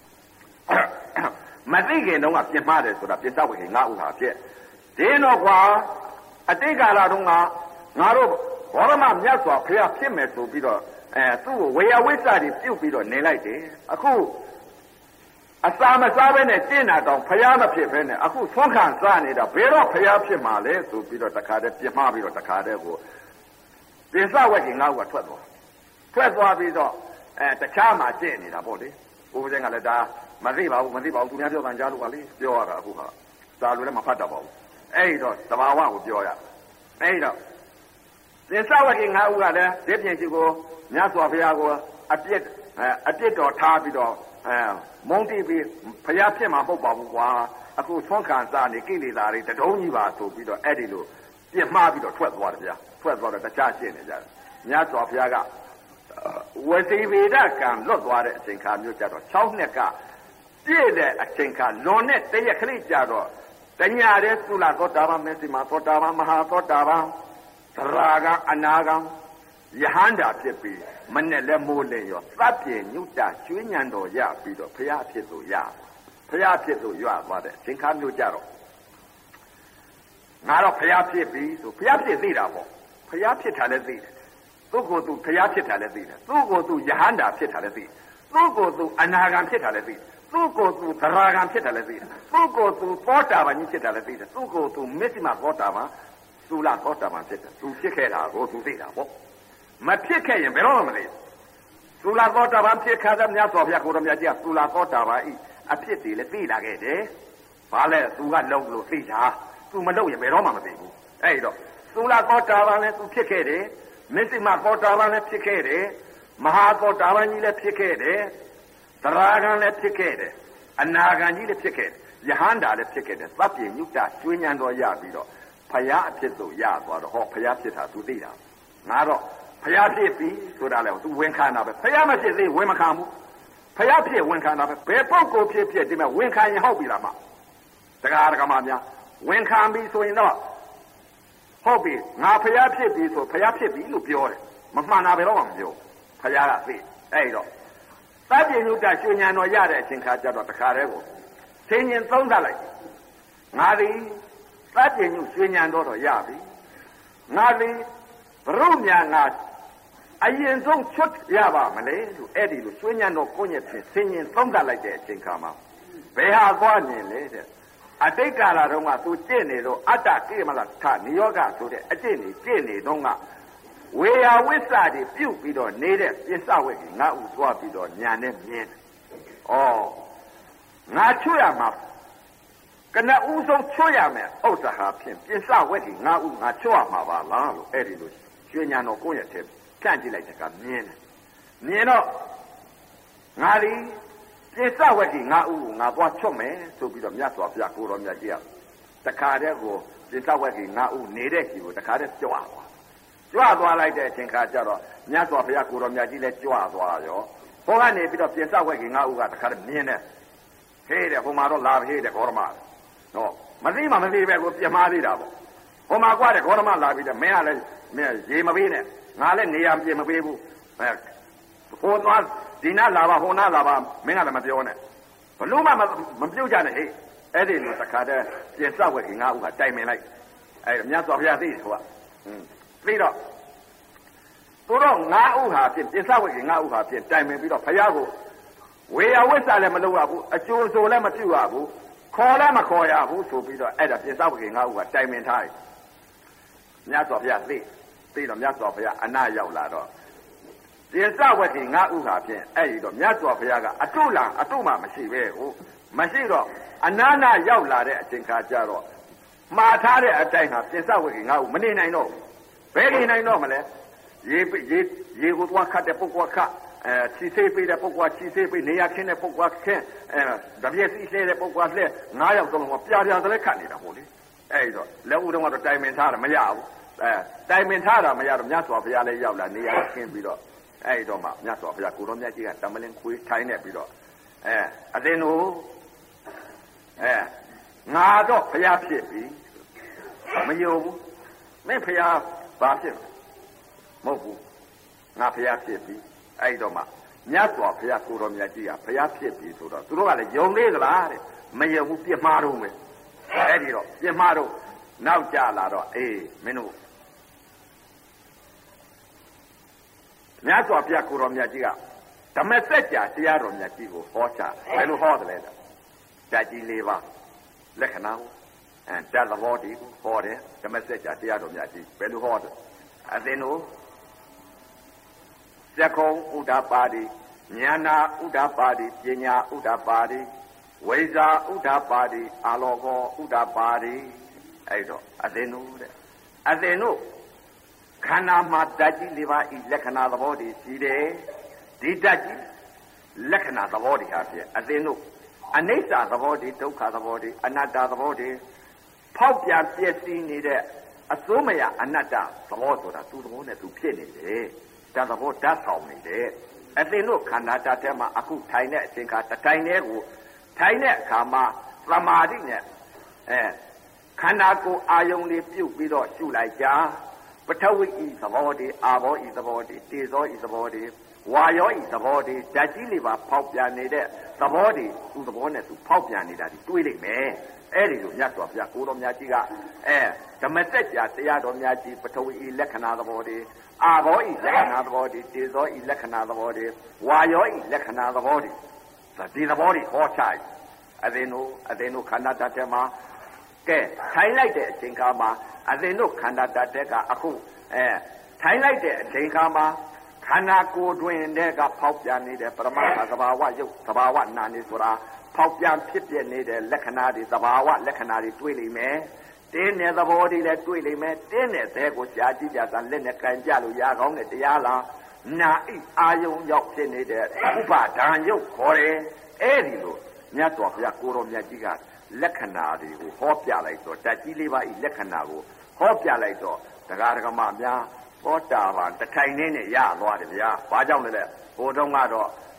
မသိခင်တုန်းကပြင်မှားတယ်ဆိုတာပြစ္ဆဝေငါဥဟာဖြစ်ဒီတော့ကွာအတိတ်ကာလတုန်းကငါတို့ဘောရမမြတ်စွာဘုရားဖြစ်မယ်ဆိုပြီးတော့အဲသူ့ကိုဝေယဝိစ္စတွေပြုတ်ပြီးတော့နေလိုက်တယ်အခုအစာမစားဘဲနဲ့ကျင့်တာတော့ဘုရားမဖြစ်ဘဲနဲ့အခုဆွမ်းခံစားနေတာဘယ်တော့ဘုရားဖြစ်မှာလဲဆိုပြီးတော့တခါတည်းပြင်မှားပြီးတော့တခါတည်းကိုပြစ္ဆဝေငါဥကထွက်သွားထွက်သွားပြီးတော့အဲတခြားမှာကျင့်နေတာပေါ့လေဘုရားကလည်းဒါမသိပါဘူးမသိပါဘူးသူများပြောကန်ကြားလို့ပါလေပြောရတာအခုကသာလို့လည်းမဖတ်တတ်ပါဘူးအဲ့တော့သဘာဝကိုပြောရအဲ့တော့သစ္စာဝတိငါးဦးကလည်းဒီပြင်ရှိကိုမြတ်စွာဘုရားကိုအပြစ်အပြစ်တော်ထားပြီးတော့အဲမုန်းတိပြီးဘုရားဖြစ်မှာမဟုတ်ပါဘူးကွာအခုဆွမ်းခံစားနေကိလေသာတွေတတုံးကြီးပါဆိုပြီးတော့အဲ့ဒီလိုပြစ်မှားပြီးတော့ထွက်သွားတယ်ဗျာထွက်သွားတော့တခြားရှင်းနေကြတယ်မြတ်စွာဘုရားကဝစီဗေဒကံလွတ်သွားတဲ့အချိန်ခါမျိုးကြတော့၆နှစ်ကပြည့်တဲ့အချိန်ခါလွန်တဲ့တရက်ကလေးကြတော့တညာတဲ့သုလသောတာပန်မေစီမာသောတာပန်မဟာသောတာပန်သရာကအနာကံယဟန္တာဖြစ်ပြီးမနဲ့လည်းမိုးလေရောသတ်ပြေညုတကျွေးညံတော်ရပြီးတော့ဘုရားဖြစ်သူရဘုရားဖြစ်သူရွသွားတဲ့အချိန်ခါမျိုးကြတော့ငါတော့ဘုရားဖြစ်ပြီဆိုဘုရားဖြစ်သိတာပေါ့ဘုရားဖြစ်တာလည်းသိတယ်သူ့ကိုယ်သူဘုရားဖြစ်တာလည်းသိတယ်သူ့ကိုယ်သူယဟန္တာဖြစ်တာလည်းသိတယ်သူ့ကိုယ်သူအနာဂံဖြစ်တာလည်းသိတယ်သူ့ကိုယ်သူသရဂံဖြစ်တယ်လည်းသိတယ်သူ့ကိုယ်သူသောတာပန်ကြီးဖြစ်တယ်လည်းသိတယ်သူ့ကိုယ်သူမစ္စမသောတာပန်သုလသောတာပန်ဖြစ်တယ်သူဖြစ်ခဲ့တာကိုသူသိတာပေါ့မဖြစ်ခဲ့ရင်ဘယ်တော့မှမသိသုလသောတာပန်ဖြစ်ခါတဲ့မြတ်စွာဘုရားကိုတော်မြတ်ကြီးကသုလသောတာပန်ဤအဖြစ်တွေလည်းသိလာခဲ့တယ်ဘာလဲသူကလုံလို့သိတာသူမလုံရင်ဘယ်တော့မှမသိဘူးအဲ့တော့သုလသောတာပန်လည်းသူဖြစ်ခဲ့တယ်မစ္စမသောတာပန်လည်းဖြစ်ခဲ့တယ်မဟာသောတာပန်ကြီးလည်းဖြစ်ခဲ့တယ်သရဂံလည်းဖြစ်ခဲ့တယ်အနာဂံကြီးလည်းဖြစ်ခဲ့တယ်ယဟန္တာလည်းဖြစ်ခဲ့တယ်သဗ္ဗညုတကျွေးညံတော်ရပြီးတော့ဖယားအဖြစ်သို့ရသွားတော့ဟောဖယားဖြစ်တာသူသိတာငါတော့ဖယားဖြစ်ပြီဆိုတာလည်းသူဝန်ခံတာပဲဖယားမဖြစ်သေးဝန်မခံဘူးဖယားဖြစ်ဝန်ခံတာပဲဘယ်ပုဂ္ဂိုလ်ဖြစ်ဖြစ်ဒီမဲ့ဝန်ခံရင်ဟုတ်ပြီလားမတရားဓမ္မများဝန်ခံပြီးဆိုရင်တော့ဟုတ်ပြီငါဖျားဖြစ်ပြီဆိုဖျားဖြစ်ပြီလို့ပြောတယ်မမှန်တာပဲတော့မပြောဖျားကသိအဲ့တော့သဗ္ဗညုတရွှေဉာဏ်တော်ရတဲ့အချိန်ခါကျတော့တခါတည်းကိုဆင်းရင်သုံးသပ်လိုက်ငါသည်သဗ္ဗညုရွှေဉာဏ်တော်တော်ရပြီငါသည်ဘရုညာငါအရင်ဆုံးချွတ်ရပါမလဲလို့အဲ့ဒီလိုရွှေဉာဏ်တော်ကိုညက်ဖြင့်ဆင်းရင်သုံးသပ်လိုက်တဲ့အချိန်ခါမှာဘယ်ဟာသွားမြင်လဲတဲ့အတိတ်ကာလတုန်းကသူကျင့်နေတော့အတ္တကိမလထနိယောဂဆိုတဲ့အကျင့်နေကျင့်နေတော့ကဝေယဝိစ္စတွေပြုတ်ပြီးတော့နေတဲ့ပြစ္ဆဝိကငါဥသွားပြီးတော့ညာနဲ့မြင်တယ်။ဩငါချွတ်ရမှာကနဦးဆုံးချွတ်ရမယ်ဥစ္စာဟာဖြင့်ပြစ္ဆဝိကငါဥငါချွတ်ရမှာပါလားလို့အဲ့ဒီလိုရွှေညာတော်ကိုယ့်ရဲ့ထဲဖြန့်ကြည့်လိုက်တဲ့ကမြင်တယ်။မြင်တော့ငါဒီပြစ္ဆဝိကငါဥကိုငါသွားချွတ်မယ်ဆိုပြီးတော့မြတ်စွာဘုရားကိုတော်မြတ်ကြီးကတခါတည်းကိုပြစ္ဆဝိကငါဥနေတဲ့ကြီးကိုတခါတည်းကြွသွားကြွသွားလိုက်တဲ့အချိန်ခါကျတော့မြတ်စွာဘုရားကိုတော်မြတ်ကြီးလည်းကြွသွားရောဟိုကနေပြီးတော့ပြင်စဝက်ကြီးငါးဦးကတခါတည်းမြင်တယ်ဟေးတယ်ဟိုမှာတော့လာဟေးတယ်ဂေါရမနော်မသိမှမသိပဲကိုပြမှားသေးတာပေါ့ဟိုမှာကွာတယ်ဂေါရမလာပြီးတော့မင်းကလည်းမင်းရေမပေးနဲ့ငါလည်းနေရာပြင်မပေးဘူးအဲဟိုသွားဒီနာလာပါဟိုနာလာပါမင်းကလည်းမပြောနဲ့ဘလို့မှမပြုတ်ကြနဲ့ဟေးအဲ့ဒီလိုတခါတည်းပြင်စဝက်ကြီးငါးဦးကတိုင်ပင်လိုက်အဲမြတ်စွာဘုရားသိတယ်ဟိုကอืมပြီးတော့သူတော့ငါးဥဟာဖြင့်ပြစ္ဆဝိကငါးဥဟာဖြင့်တိုင်ပင်ပြီးတော့ဘုရားကိုဝေယဝိစ္စလည်းမလုပ်ရဘူးအကျိုးဆိုလည်းမပြုရဘူးခေါ်လည်းမခေါ်ရဘူးဆိုပြီးတော့အဲ့ဒါပြစ္ဆဝိကငါးဥကတိုင်ပင်ထားတယ်မြတ်စွာဘုရားသိသိတော့မြတ်စွာဘုရားအနာရောက်လာတော့ပြစ္ဆဝိကငါးဥဟာဖြင့်အဲ့ဒီတော့မြတ်စွာဘုရားကအတုလားအတုမှမရှိပဲဟုတ်မရှိတော့အနာနာရောက်လာတဲ့အချိန်ခါကျတော့မှားထားတဲ့အတိုင်းဟာပြစ္ဆဝိကငါးဥမနေနိုင်တော့ဘယ်နေနိုင်တော့မလဲရေရေရေကိုသွားခတ်တဲ့ပုဂ္ဂိုလ်ခတ်အဲချီစေးပေးတဲ့ပုဂ္ဂိုလ်ချီစေးပေးနေရခင်းတဲ့ပုဂ္ဂိုလ်ခင်းအဲတပြည့်စီးတဲ့ပုဂ္ဂိုလ်လှဲငါးယောက်တော့ပြာပြာတည်းခတ်နေတာပေါ့လေအဲ့တော့လက်ဦးတော့တိုင်ပင်ထားတာမရဘူးအဲတိုင်ပင်ထားတာမရတော့မြတ်စွာဘုရားလည်းရောက်လာနေရခင်းပြီးတော့အဲ့တော့မှမြတ်စွာဘုရားကိုတော်မြတ်ကြီးကတမလင်းခွေးထိုင်းနေပြီးတော့အဲအတင်းတို့အဲငါတော့ဘုရားဖြစ်ပြီမယုံဘူးမင်းဘုရားဘာဖြစ်မဟုတ်ဘူးငါဘုရားဖြစ်ပြီအဲ့တော့မှမြတ်စွာဘုရားကိုတော်မြတ်ကြီးကဘုရားဖြစ်ပြီဆိုတော့သူတို့ကလည်းယုံသေးသလားတဲ့မယုံဘူးပြစ်မှားတော့မယ်အဲ့ဒီတော့ပြစ်မှားတော့နောက်ကြလာတော့အေးမင်းတို့မြတ်စွာဘုရားကိုတော်မြတ်ကြီးကဓမ္မစကြာတရားတော်မြတ်ကြီးကိုဟောချဘယ်လိုဟောတယ်လဲဓာတ်ကြီးလေးပါလက္ခဏာကိုအဲတသဘောတည်းကိုဟောတယ်ဓမ္မစကြာတရားတော်မြတ်ကြီးဘယ်လိုဟောတယ်အသင်တို့သက္ကုံဥဒ္ဒပါတိဉာဏဥဒ္ဒပါတိပညာဥဒ္ဒပါတိဝိဇ္ဇာဥဒ္ဒပါတိအာလောကောဥဒ္ဒပါတိအဲ့တော့အသင်တို့တဲ့အသင်တို့ခန္ဓာမှာဓာတ်ကြီးလေးပါးဤလက္ခဏာသဘောတည်းရှိတယ်ဒီဓာတ်ကြီးလက္ခဏာသဘောတည်းဟာဖြင့်အသင်တို့အနိစ္စသဘောတည်းဒုက္ခသဘောတည်းအနတ္တသဘောတည်းဖောက်ပြန်ပြည့်စည်နေတဲ့အစိုးမရအနတ္တသဘောဆိုတာသူ့သဘောနဲ့သူဖြစ်နေတယ်ဒါသဘောဓာတ်ဆောင်နေတယ်အသင်တို့ခန္ဓာဓာတ်ထဲမှာအခုထိုင်တဲ့အချိန်ခါတတိုင်းတည်းကိုထိုင်တဲ့အခါမှာသမာဓိနဲ့အဲခန္ဓာကိုယ်အာယုံလေးပြုတ်ပြီးတော့ရှုလိုက်ကြပထဝီဤသဘောတည်းအာဘောဤသဘောတည်းတေဇောဤသဘောတည်းဝါယောဤသဘောတည်းဓာတ်ကြီးလေးပါဖောက်ပြန်နေတဲ့သဘောတည်းသူ့သဘောနဲ့သူဖောက်ပြန်နေတာဒီတွေးလိုက်မယ်အဲ့ဒီလိုမြတ်စွာဘုရားကိုတော်မြတ်ကြီးကအဲဓမ္မစကြာတရားတော်များကြီးပထဝီဤလက္ခဏာသဘောတည်းအာဘောဤလက္ခဏာသဘောတည်းတေဇောဤလက္ခဏာသဘောတည်းဝါယောဤလက္ခဏာသဘောတည်းဒီသဘောတည်းဟောချလိုက်အသင်တို့အသင်တို့ခန္ဓာဓာတ်ထဲမှာကဲထိုင်လိုက်တဲ့အချိန်ခါမှာအသင်တို့ခန္ဓာဓာတ်တဲ့ကအခုအဲထိုင်လိုက်တဲ့အချိန်ခါမှာခန္ဓာကိုယ်တွင်တဲ့ကဖောက်ပြန်နေတဲ့ပရမတ္ထသဘာဝယုတ်သဘာဝနာနေဆိုတာဖောက်ပြန်ဖြစ်ပြနေတဲ့လက္ခဏာတွေသဘာဝလက္ခဏာတွေတွေ့လိမ့်မယ်တင်းတဲ့သဘောတွေလည်းတွေ့လိမ့်မယ်တင်းတဲ့သဲကိုရှားကြည့်ကြတာလက်နဲ့ကန်ကြလို့ရကောင်းတဲ့တရားလားနာဣအာယုံရောက်ဖြစ်နေတဲ့ဥပါဒံယုတ်ခေါ်တယ်အဲ့ဒီလိုမြတ်တော်ဘုရားကိုတော်မြတ်ကြီးကလက္ခဏာတွေကိုဟောပြလိုက်တော့ဓာတ်ကြီးလေးပါဤလက္ခဏာကိုဟောပြလိုက်တော့တရားဓမ္မများသောတာပန်တထိုင်နေနဲ့ရသွားတယ်ဗျာဘာကြောင့်လဲလဲဟိုတုန်းကတော့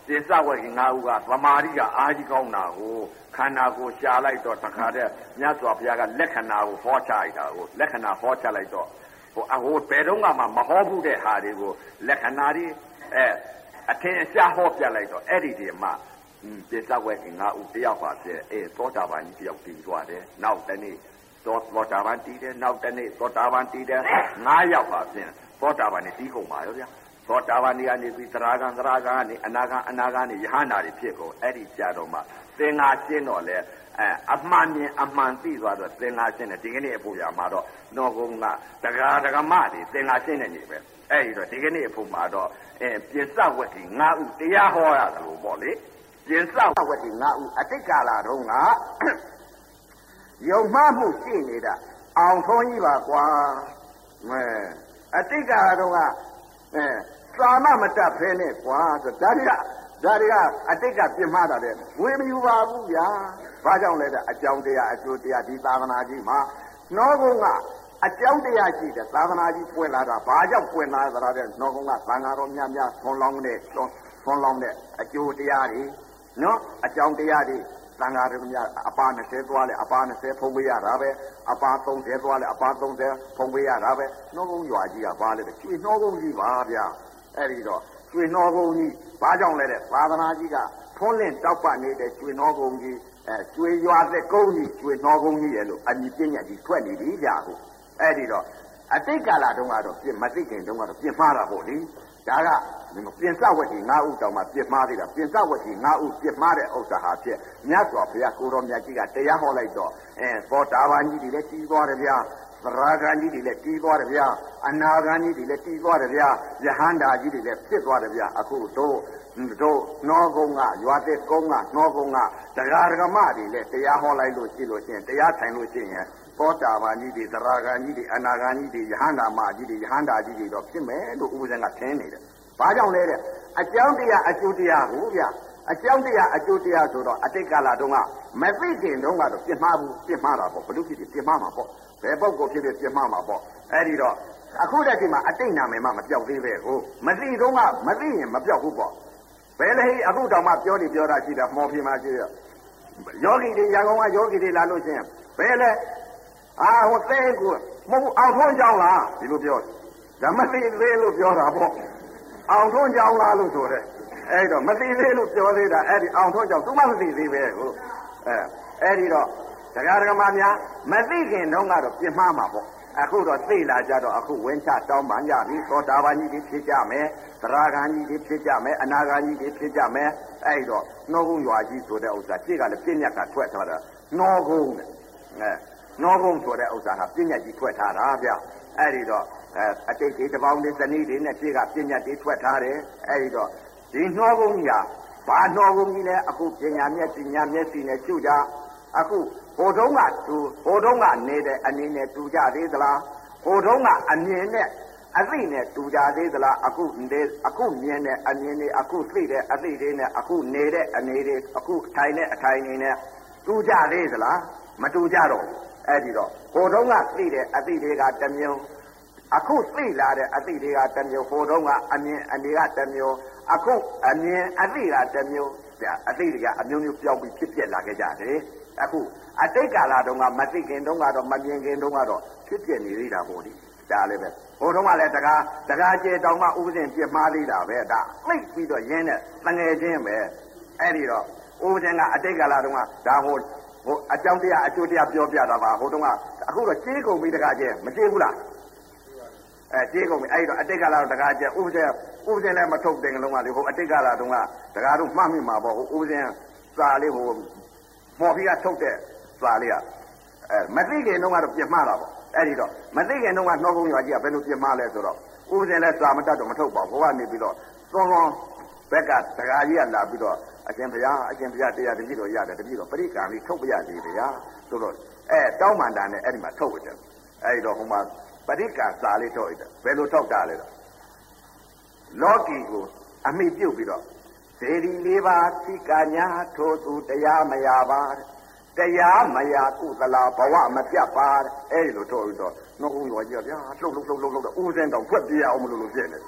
ပြင်စဝက်ကငါးဦးကသမာဓိကအာကြီးကောင်းတာကိုခန္ဓာကိုရှာလိုက်တော့တခါတည်းမြတ်စွာဘုရားကလက္ခဏာကိုဟောချလိုက်တာကိုလက္ခဏာဟောချလိုက်တော့ဟိုအဟိုဘယ်တော့မှမဟောဘူးတဲ့ဟာတွေကိုလက္ခဏာတွေအဲအထင်ရှားဟောပြလိုက်တော့အဲ့ဒီဒီမှာပြင်စဝက်ကငါးဦးတယောက်ပါပြဲအဲသောတာပန်ကြီးတယောက်တည်သွားတယ်နောက်တနေ့သောသောတာပန်တည်တယ်နောက်တနေ့သောတာပန်တည်တယ်ငါးယောက်ပါပြဲသောတာပန်နေတီးကုန်ပါရောဗျာသောတာပန်နေကနေပြီးသရဂံသရဂံကနေအနာဂံအနာဂံနေယဟန္တာတွေဖြစ်ကုန်အဲ့ဒီကြာတော့မှသင်္ဃာရှင်းတော့လေအဲအမှန်မြင်အမှန်သိသွားတော့သင်္ဃာရှင်းတယ်ဒီကနေ့အဖို့ရမှာတော့နောကုန်းကတက္ကရာတက္ကမတွေသင်္ဃာရှင်းနေနေပဲအဲ့ဒီတော့ဒီကနေ့အဖို့မှာတော့အဲပြင်စဝက်ကြီးငါးဦးတရားဟောရတယ်လို့ပေါ့လေပြင်စဝက်ကြီးငါးဦးအတိတ်ကာလတုန်းကယုံမှားမှုရှိနေတာအောင်ထုံးကြီးပါကွာမဲအတိတ်ကာလတုန်းကအဲသာမမတတ်ဖဲနဲ့ကွာဆိုဒါတွေကဒါတွေကအတိတ်ကပြင်မှားတာတဲ့ဝေမယူပါဘူးဗျာဘာကြောင့်လဲတဲ့အကြောင်းတရားအကျိုးတရားဒီသာသနာကြီးမှာနှောကုန်းကအကြောင်းတရားရှိတဲ့သာသနာကြီးပွင့်လာတာဘာကြောင့်ပွင့်လာသလားတဲ့နှောကုန်းကသံဃာတော်များများဆွန်လောင်းတဲ့ဆွန်လောင်းတဲ့အကျိုးတရားတွေနော်အကြောင်းတရားတွေသံဃာတော်များအပါ၂၀သွားလဲအပါ၂၀ဖုံးပေးရတာပဲအပါ၃၀သွားလဲအပါ၃၀ဖုံးပေးရတာပဲနှောကုန်းရွာကြီးကဘာလဲတဲ့ကျွေနှောကုန်းကြီးပါဗျာအဲ့ဒီတော့ကျွေနှောကုန်းကြီးဘာကြောင့်လဲတဲ့သာသနာကြီးကထွန်းလင့်တောက်ပနေတဲ့ကျွေနှောကုန်းကြီးအဲကျွေရွာသက်ကုန်းကြီးကျွေနှောကုန်းကြီးရဲ့လို့အညီပညာကြီးထွက်နေပြီဗျာဟုတ်အဲ့ဒီတော့အတိတ်ကာလတုန်းကတော့ပြင်မသိခင်တုန်းကတော့ပြင်မှားတာပေါ့လေဒါကပြင်စဝက်ကြီးငါးဦးတောင်မှပြင်မှားသေးတာပြင်စဝက်ကြီးငါးဦးပြင်မှားတဲ့ဥစ္စာဟာဖြစ်မြတ်စွာဘုရားကိုတော်မြတ်ကြီးကတရားဟောလိုက်တော့အဲဘောတာပန်ကြီးတွေလည်းကြီးသွားတယ်ဗျာသရဂံကြီးတွေလည်းကြီးသွားတယ်ဗျာအနာဂံကြီးတွေလည်းကြီးသွားတယ်ဗျာယဟန္တာကြီးတွေလည်းဖြစ်သွားတယ်ဗျာအခုတို့တို့နှောကုန်းကရွာတဲ့ကုန်းကနှောကုန်းကတရားဓမ္မတွေလည်းတရားဟောလိုက်လို့ရှိလို့ချင်းတရားထိုင်လို့ရှိရင်သောတာပန်ကြီးတွေသရဂံကြီးတွေအနာဂံကြီးတွေယဟန္တာမကြီးတွေယဟန္တာကြီးတွေတော့ဖြစ်မယ်လို့ဥပဇင်ကထင်နေတယ်ဘာကြောင့်လဲတဲ့အကြောင်းတရားအကျိုးတရားကိုဗျာအကြောင်းတရားအကျိုးတရားဆိုတော့အတိတ်ကာလတုန်းကမသိခင်တုန်းကတော့ပြစ်မှားဘူးပြစ်မှားတာပေါ့ဘလို့ဖြစ်ဖြစ်ပြစ်မှားမှာပေါ့ဘယ်ပုဂ္ဂိုလ်ဖြစ်ဖြစ်ပြစ်မှားမှာပေါ့အဲ့ဒီတော့အခုတည်းကမှအတိတ်နာမည်မှမပြောက်သေးပဲကိုမသိတုန်းကမသိရင်မပြောက်ဘူးပေါ့ဘယ်လေအခုတောင်မှပြောနေပြောတာရှိတာမော်ဖီမှာရှိရယောဂီတွေရန်ကုန်ကယောဂီတွေလာလို့ချင်းဘယ်လေအာဟိုသိကိုမဟုတ်အောင်ထုံးကြောင်းလားဒီလိုပြောဓမ္မသိသေးလို့ပြောတာပေါ့အောင်ထုံးကြောင်းလားလို့ဆိုတဲ့အဲ့တော့မသိသေးလို့ပြောသေးတာအဲ့ဒီအောင်ထုံးကြောင်းသူမှမသိသေးပဲကိုအဲအဲ့ဒီတော့တရားဓမ္မများမသိခင်တုန်းကတော့ပြင်မှားမှာပေါ့အခုတော့သိလာကြတော့အခုဝင်းချတောင်းပန်ကြပြီသောတာပန်ကြီးတွေဖြစ်ကြမယ်သရဂံကြီးတွေဖြစ်ကြမယ်အနာဂံကြီးတွေဖြစ်ကြမယ်အဲ့တော့နှောကုန်းရွာကြီးဆိုတဲ့ဥစ္စာရှေ့ကလည်းပြည့်ညက်ကထွက်ထားတာနှောကုန်းတဲ့အဲနှောကုန်းဆိုတဲ့ဥစ္စာဟာပြည့်ညက်ကြီးထွက်ထားတာဗျအဲ့ဒီတော့အဲအတိတ်တွေတပေါင်းတွေဇနီးတွေနဲ့ရှေ့ကပြည့်ညက်တွေထွက်ထားတယ်အဲ့ဒီတော့ဒီနှောကုန်းကြီးဟာဘာနှောကုန်းကြီးလဲအခုပညာမျက်စိညာမျက်စိနဲ့ရှုကြအခုဟိုတုန်းကသူဟိုတုန်းကနေတဲ့အနေနဲ့တူကြသေးသလားဟိုတုန်းကအမြင်နဲ့အသိနဲ့တူကြသေးသလားအခုနေအခုမြင်တဲ့အမြင်တွေအခုသိတဲ့အသိတွေနဲ့အခုနေတဲ့အနေတွေအခုထိုင်တဲ့အထိုင်တွေနဲ့တူကြသေးသလားမတူကြတော့အဲ့ဒီတော့ဟိုတုန်းကသိတဲ့အသိတွေကတစ်မျိုးအခုသိလာတဲ့အသိတွေကတစ်မျိုးဟိုတုန်းကအမြင်အနေကတစ်မျိုးအခုအမြင်အသိကတစ်မျိုးအသိတွေကအမျိုးမျိုးပြောင်းပြီးဖြစ်ပြလာခဲ့ကြတယ်အခုအတိတ်ကာလတုန်းကမသိခင်တုန်းကတော့မမြင်ခင်တုန်းကတော့ဖြစ်ပြနေသေးတာပေါ့ဒီဒါလည်းပဲဟိုတုန်းကလည်းတကားတကားကျေတောင်မှဥပဇင်ပြစ်မှားသေးတာပဲဒါသိပြီးတော့ရင်းတဲ့တငယ်ချင်းပဲအဲ့ဒီတော့ဥပဇင်ကအတိတ်ကာလတုန်းကဒါဟိုဟိုအကြောင်းတရားအကျိုးတရားပြောပြတာပါဟိုတုန်းကအခုတော့ကြေးကုန်ပြီးတကားကျဲမကြေးဘူးလားအဲကြေးကုန်ပြီအဲ့တော့အတိတ်ကာလတော့တကားကျဲဥပဇင်ဥပဇင်လည်းမထုတ်တဲ့ကလုံးကလေဟိုအတိတ်ကာလတုန်းကတကားတို့မှတ်မိမှာပေါ့ဟိုဥပဇင်စာလေးဟိုမော်ဖီကထုတ်တဲ့စာလေးကအဲမသိခင်တုန်းကတော့ပြင်မှားတာပေါ့အဲ့ဒီတော့မသိခင်တုန်းကနှောကုန်းရွာကြီးကဘယ်လိုပြင်မှားလဲဆိုတော့ဥပဇင်လဲစာမတတ်တော့မထုတ်ပါဘူးဘဝနေပြီးတော့သွန်သွန်ဘက်ကတကာကြီးကလာပြီးတော့အရှင်ဘုရားအရှင်ဘုရားတရားတကြီးတော်ရတယ်တကြီးတော်ပရိက္ခာလေးထုတ်ပြရသေးတယ်ဗျာဆိုတော့အဲတောင်းမှန်တာနဲ့အဲ့ဒီမှာထုတ်ရတယ်အဲ့ဒီတော့ဟိုမှာပရိက္ခာစာလေးထုတ်ရတယ်ဘယ်လိုထုတ်တာလဲတော့လောကီကိုအမိပြုတ်ပြီးတော့စေရီလေးပါးသိကညာထိုသူတရားမရပါတရားမရကုသလာဘဝမပြတ်ပါအဲ့ဒီလိုထုတ်ပြီးတော့နှုတ်ကုန်းရွာကြီးဗျာလှုပ်လှုပ်လှုပ်လှုပ်တော့ဦးစင်းတောင်ဖွက်ပြရအောင်မလို့လို့ပြည့်နေ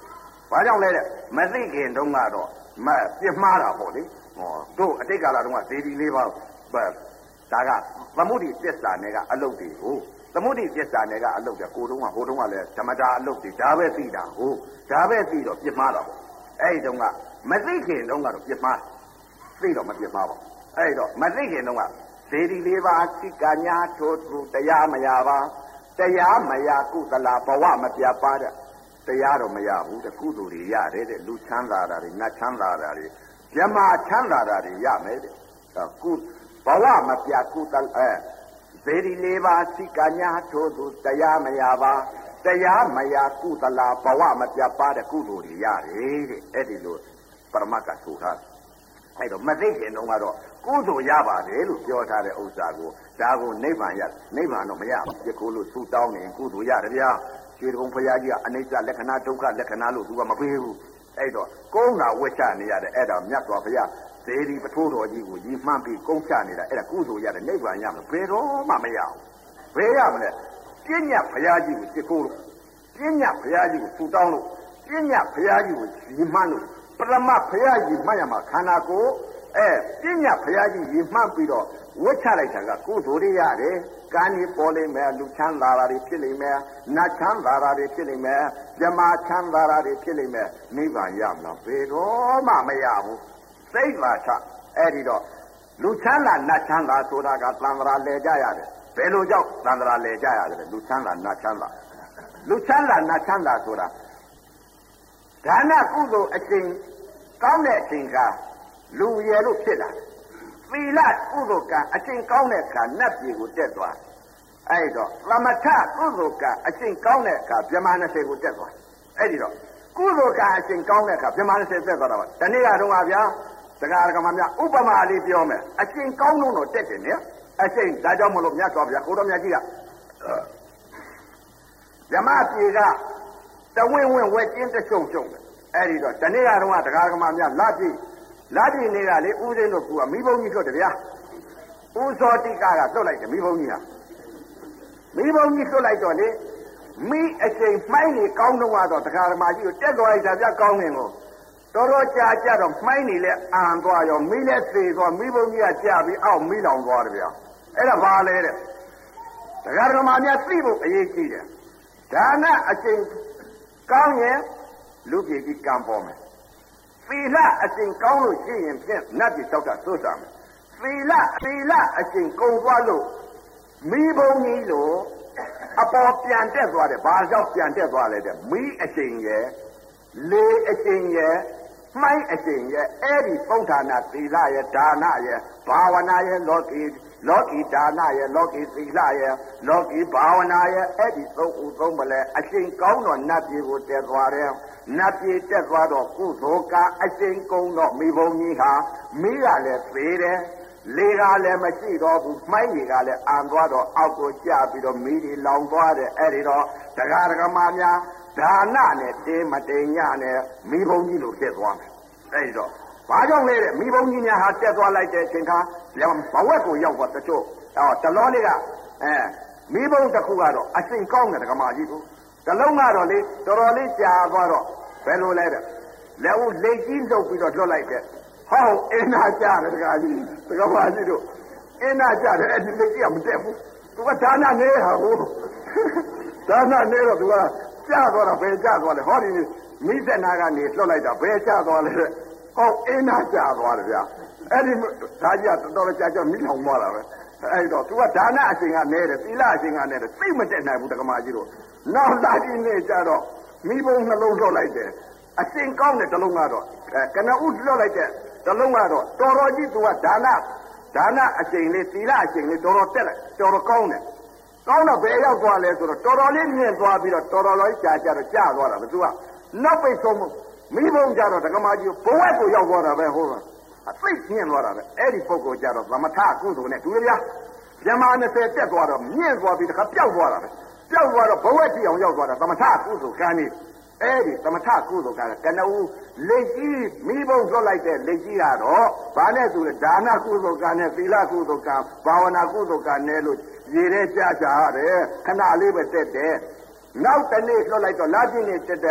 ဘာကြောင့်လဲတဲ့မသိခင်တုန်းကတော့မပြစ်မှားတာပေါ့လေဟောတို့အတိတ်ကာလတုန်းကဇေဒီလေးပါဒါကသမုဒိသစ္စာနဲ့ကအလုတ်တွေကိုသမုဒိသစ္စာနဲ့ကအလုတ်တဲ့ကိုတုန်းကဟိုတုန်းကလည်းဓမ္မတာအလုတ်တွေဒါပဲသိတာဟုတ်ဒါပဲသိတော့ပြစ်မှားတာပေါ့အဲ့ဒီတုန်းကမသိခင်တုန်းကတော့ပြစ်မှားသိတော့မပြစ်မှားပါအဲ့တော့မသိခင်တုန်းကဇေဒီလေးပါစိကညာထိုးသူတရားမရပါတရားမရကုသလာဘဝမပြတ်ပါတဲ့တရားတော့မရဘူးတဲ့ကုသိုလ်တွေရတယ်တဲ့လူချမ်းသာတာတွေနတ်ချမ်းသာတာတွေဇမချမ်းသာတာတွေရမယ်တဲ့ကုဘဝမပြတ်ကုသအဲဇေဒီလေးပါစိကညာထိုးသူတရားမရပါတရားမရကုသလာဘဝမပြတ်ပါတဲ့ကုသိုလ်တွေရတယ်တဲ့အဲ့ဒီလိုပရမတ်ကဆိုထားအဲ့တော့မသိခင်တုန်းကတော့ကုသိုလ်ရပါတယ်လို့ပြောထားတဲ့ဥစ္စာကိုဒါကိုနိဗ္ဗာန်ရနိဗ္ဗာန်တော့မရဘူးဒီကိုလို့ဆူတောင်းနေကုသိုလ်ရတယ်ဗျာရွှေတုံဘုရားကြီးကအနိစ္စလက္ခဏာဒုက္ခလက္ခဏာလို့သူကမပေးဘူးအဲ့တော့ကုန်းတာဝှက်ချနေရတယ်အဲ့ဒါမြတ်စွာဘုရားဇေဒီပထိုးတော်ကြီးကိုကြီးမှန်းပြီးကုန်းချနေတာအဲ့ဒါကုသိုလ်ရတယ်နိဗ္ဗာန်ရမယ်ဘယ်တော့မှမရဘူးဘယ်ရမလဲပြဉ္ညာဘုရားကြီးကိုစစ်ကိုလို့ပြဉ္ညာဘုရားကြီးကိုဆူတောင်းလို့ပြဉ္ညာဘုရားကြီးကိုကြီးမှန်းလို့ပရမတ်ဘုရားကြီးမှတ်ရမှာခန္ဓာကိုယ်အဲပြဉ္ညာဘုရားကြီးကြီးမှန်းပြီးတော့ဝှက်ချလိုက်တာကကုသိုလ်တွေရတယ်ကံကြီးပေါ်လိမ့်မယ်လူချမ်းသာတာတွေဖြစ်လိမ့်မယ်နတ်ချမ်းသာတာတွေဖြစ်လိမ့်မယ်ဇမချမ်းသာတာတွေဖြစ်လိမ့်မယ်နိဗ္ဗာန်ရမလားဘယ်တော့မှမရဘူးသိပါချအဲ့ဒီတော့လူချမ်းသာနတ်ချမ်းသာဆိုတာကသံဃာလဲကြရတယ်ဘယ်လိုကြောင့်သံဃာလဲကြရတယ်လူချမ်းသာနတ်ချမ်းသာလူချမ်းသာနတ်ချမ်းသာဆိုတာဒါနကုသိုလ်အကျင့်ကောင်းတဲ့အချိန်ကလူရယ်လို့ဖြစ်လာသီလကုသိုလ်ကအကျင့်ကောင်းတဲ့အခါနတ်ပြည်ကိုတက်သွားအဲ့တော့သမထကုသိုလ်ကအကျင့်ကောင်းတဲ့အခါဗြဟ္မာ၂၀ကိုတက်သွားအဲ့ဒီတော့ကုသိုလ်ကအကျင့်ကောင်းတဲ့အခါဗြဟ္မာ၂၀တက်သွားတာပါဒီနေ့ကတော့ဗျာစကားကမှများဥပမာလေးပြောမယ်အကျင့်ကောင်းလို့တော့တက်တယ်နော်အကျင့်ဒါကြောင့်မလို့မြတ်စွာဘုရားကိုတော်မြတ်ကြီးကဗြဟ္မာပြည်ကတဝင်းဝင်းဝဲကျင်းတရှုံရှုံတယ်အဲ့ဒီတော့ဒီနေ့ကတော့တရားကမှများလာပြီလာပြီနေကလေဦးစင်းတို့ကမိဘုံကြီးထွက်တယ်ဗျာဦးစောတိကကလွတ်လိုက်တယ်မိဘုံကြီးဟာမိဘုံကြီးလွတ်လိုက်တော့လေမိအချိန်မှိုင်းနေကောင်းတော့တော့တရားဓမ္မကြီးကိုတက်သွားလိုက်တာဗျာကောင်းနေကိုတော်တော်ကြာကြတော့မှိုင်းနေလဲအံသွားရောမိလဲသေသွားမိဘုံကြီးကကြာပြီးအောက်မိလောင်သွားတယ်ဗျာအဲ့ဒါဘာလဲတဲ့တရားဓမ္မများသိဖို့အရေးကြီးတယ်ဒါနအချိန်ကောင်းရင်လူပြည်ကြီးကံပေါ်မယ်သီလအကျင့်ကောင်းလို့ရှိရင်ဖြင့်နတ်ပြည်တောက်တာသို့စားမယ်သီလသီလအကျင့်ကုန်သွားလို့မိဘုံကြီးလို့အပေါ်ပြန်တက်သွားတယ်ဘာကြောင့်ပြန်တက်သွားလဲတဲ့မိအကျင့်ရဲ့လေအကျင့်ရဲ့မှိုင်းအကျင့်ရဲ့အဲ့ဒီပုဋ္ဌာနာသီလရဲ့ဒါနရဲ့ဘာဝနာရဲ့လောကီလောကီဒါနရဲ့လောကီသီလရဲ့လောကီဘာဝနာရဲ့အဲ့ဒီသုံးဦးသုံးမလဲအကျင့်ကောင်းတော့နတ်ပြည်ကိုတက်သွားတယ်နတ်ပြည်တက်သွားတော့ကုသိုလ်ကအကျင့်ကုန်းတော့မိဘုံကြီးဟာမိကလည်းသေးတယ်လေကလည်းမရှိတော့ဘူးမှိုင်းကြီးကလည်းအံသွားတော့အောက်ကိုကျပြီးတော့မိတွေလောင်သွားတယ်အဲ့ဒီတော့တရားဓမ္မများဒါနနဲ့တင်းမတိမ်ညနဲ့မိဘုံကြီးလို့ဖြစ်သွားမယ်အဲ့ဒီတော့ဘာကြောင့်လဲတဲ့မိဘုံကြီးများဟာတက်သွားလိုက်တဲ့အချိန်ခါဘဝက်ကိုရောက်သွားတချို့အော်တလောလေးကအဲမိဘုံတစ်ခုကတော့အကျင့်ကောင်းတဲ့ဓမ္မကြီးကိုတလုံးကတော့လေတော်တော်လေးကြာသွားတော့ဘယ်လိုလဲတဲ့လက်ဦးလက်ကြီးလှုပ်ပြီးတော့လွတ်လိုက်တဲ့ဟောအင်းနာကြတယ်တကားကြီးတကားပါကြီးတို့အင်းနာကြတယ်အဲ့ဒီလက်ကြီးကမတက်ဘူးသူကဒါနနေဟာဟိုဒါနနေတော့သူကကြာသွားတာဘယ်ကြာသွားလဲဟောဒီမိသက်နာကနေလွတ်လိုက်တာဘယ်ကြာသွားလဲဟောအင်းနာကြာသွားတယ်ဗျာအဲ့ဒီဒါကြီးကတော်တော်ကြာကြာမိလောင်သွားတာပဲအဲ့တော့သူကဒါနအချိန်ကနေတယ်သီလအချိန်ကနေတယ်သိမတက်နိုင်ဘူးတက္ကမကြီးတို့နောက်လာကြီးနေကြတော့မိဘုံနှလုံးလွတ်လိုက်တယ်အချိန်ကောင်းတဲ့တလုံးကတော့ကနဦးလွတ်လိုက်တဲ့တလုံးကတော့တော်တော်ကြီးသူကဒါနဒါနအချိန်လေးသီလအချိန်လေးတော်တော်တက်လိုက်တော်တော်ကောင်းတယ်ကောင်းတော့ဘယ်ရောက်သွားလဲဆိုတော့တော်တော်လေးမြင့်သွားပြီးတော့တော်တော်လေးကြာကြာတော့ကြာသွားတာပဲသူကနောက်ပိတ်ဆုံးမိဘုံကြတော့တက္ကမကြီးဘဝက်ကိုရောက်သွားတာပဲဟုတ်လားအသိမြင့်သွားတာပဲအဲ့ဒီပုဂ္ဂိုလ်ကြတော့သမထကုသိုလ်နဲ့တူရဗျာဇမ၂၀တက်သွားတော့မြင့်သွားပြီးတခါပျောက်သွားတာပဲပျောက်သွားတော့ဘဝက်ကြည့်အောင်ရောက်သွားတာသမထကုသိုလ်ကံနေအဲ့ဒီသမထကုသိုလ်ကံကနဦးလက်ကြီးမိဘုံလွတ်လိုက်တဲ့လက်ကြီးကတော့ဘာနဲ့ဆိုလဲဒါနကုသိုလ်ကံနဲ့သီလကုသိုလ်ကံဘာဝနာကုသိုလ်ကံနဲ့လို့ရေထဲကြကြရတယ်ခဏလေးပဲတက်တယ်နောက်တနေ့လွတ်လိုက်တော့လာပြင်းနေတက်တဲ့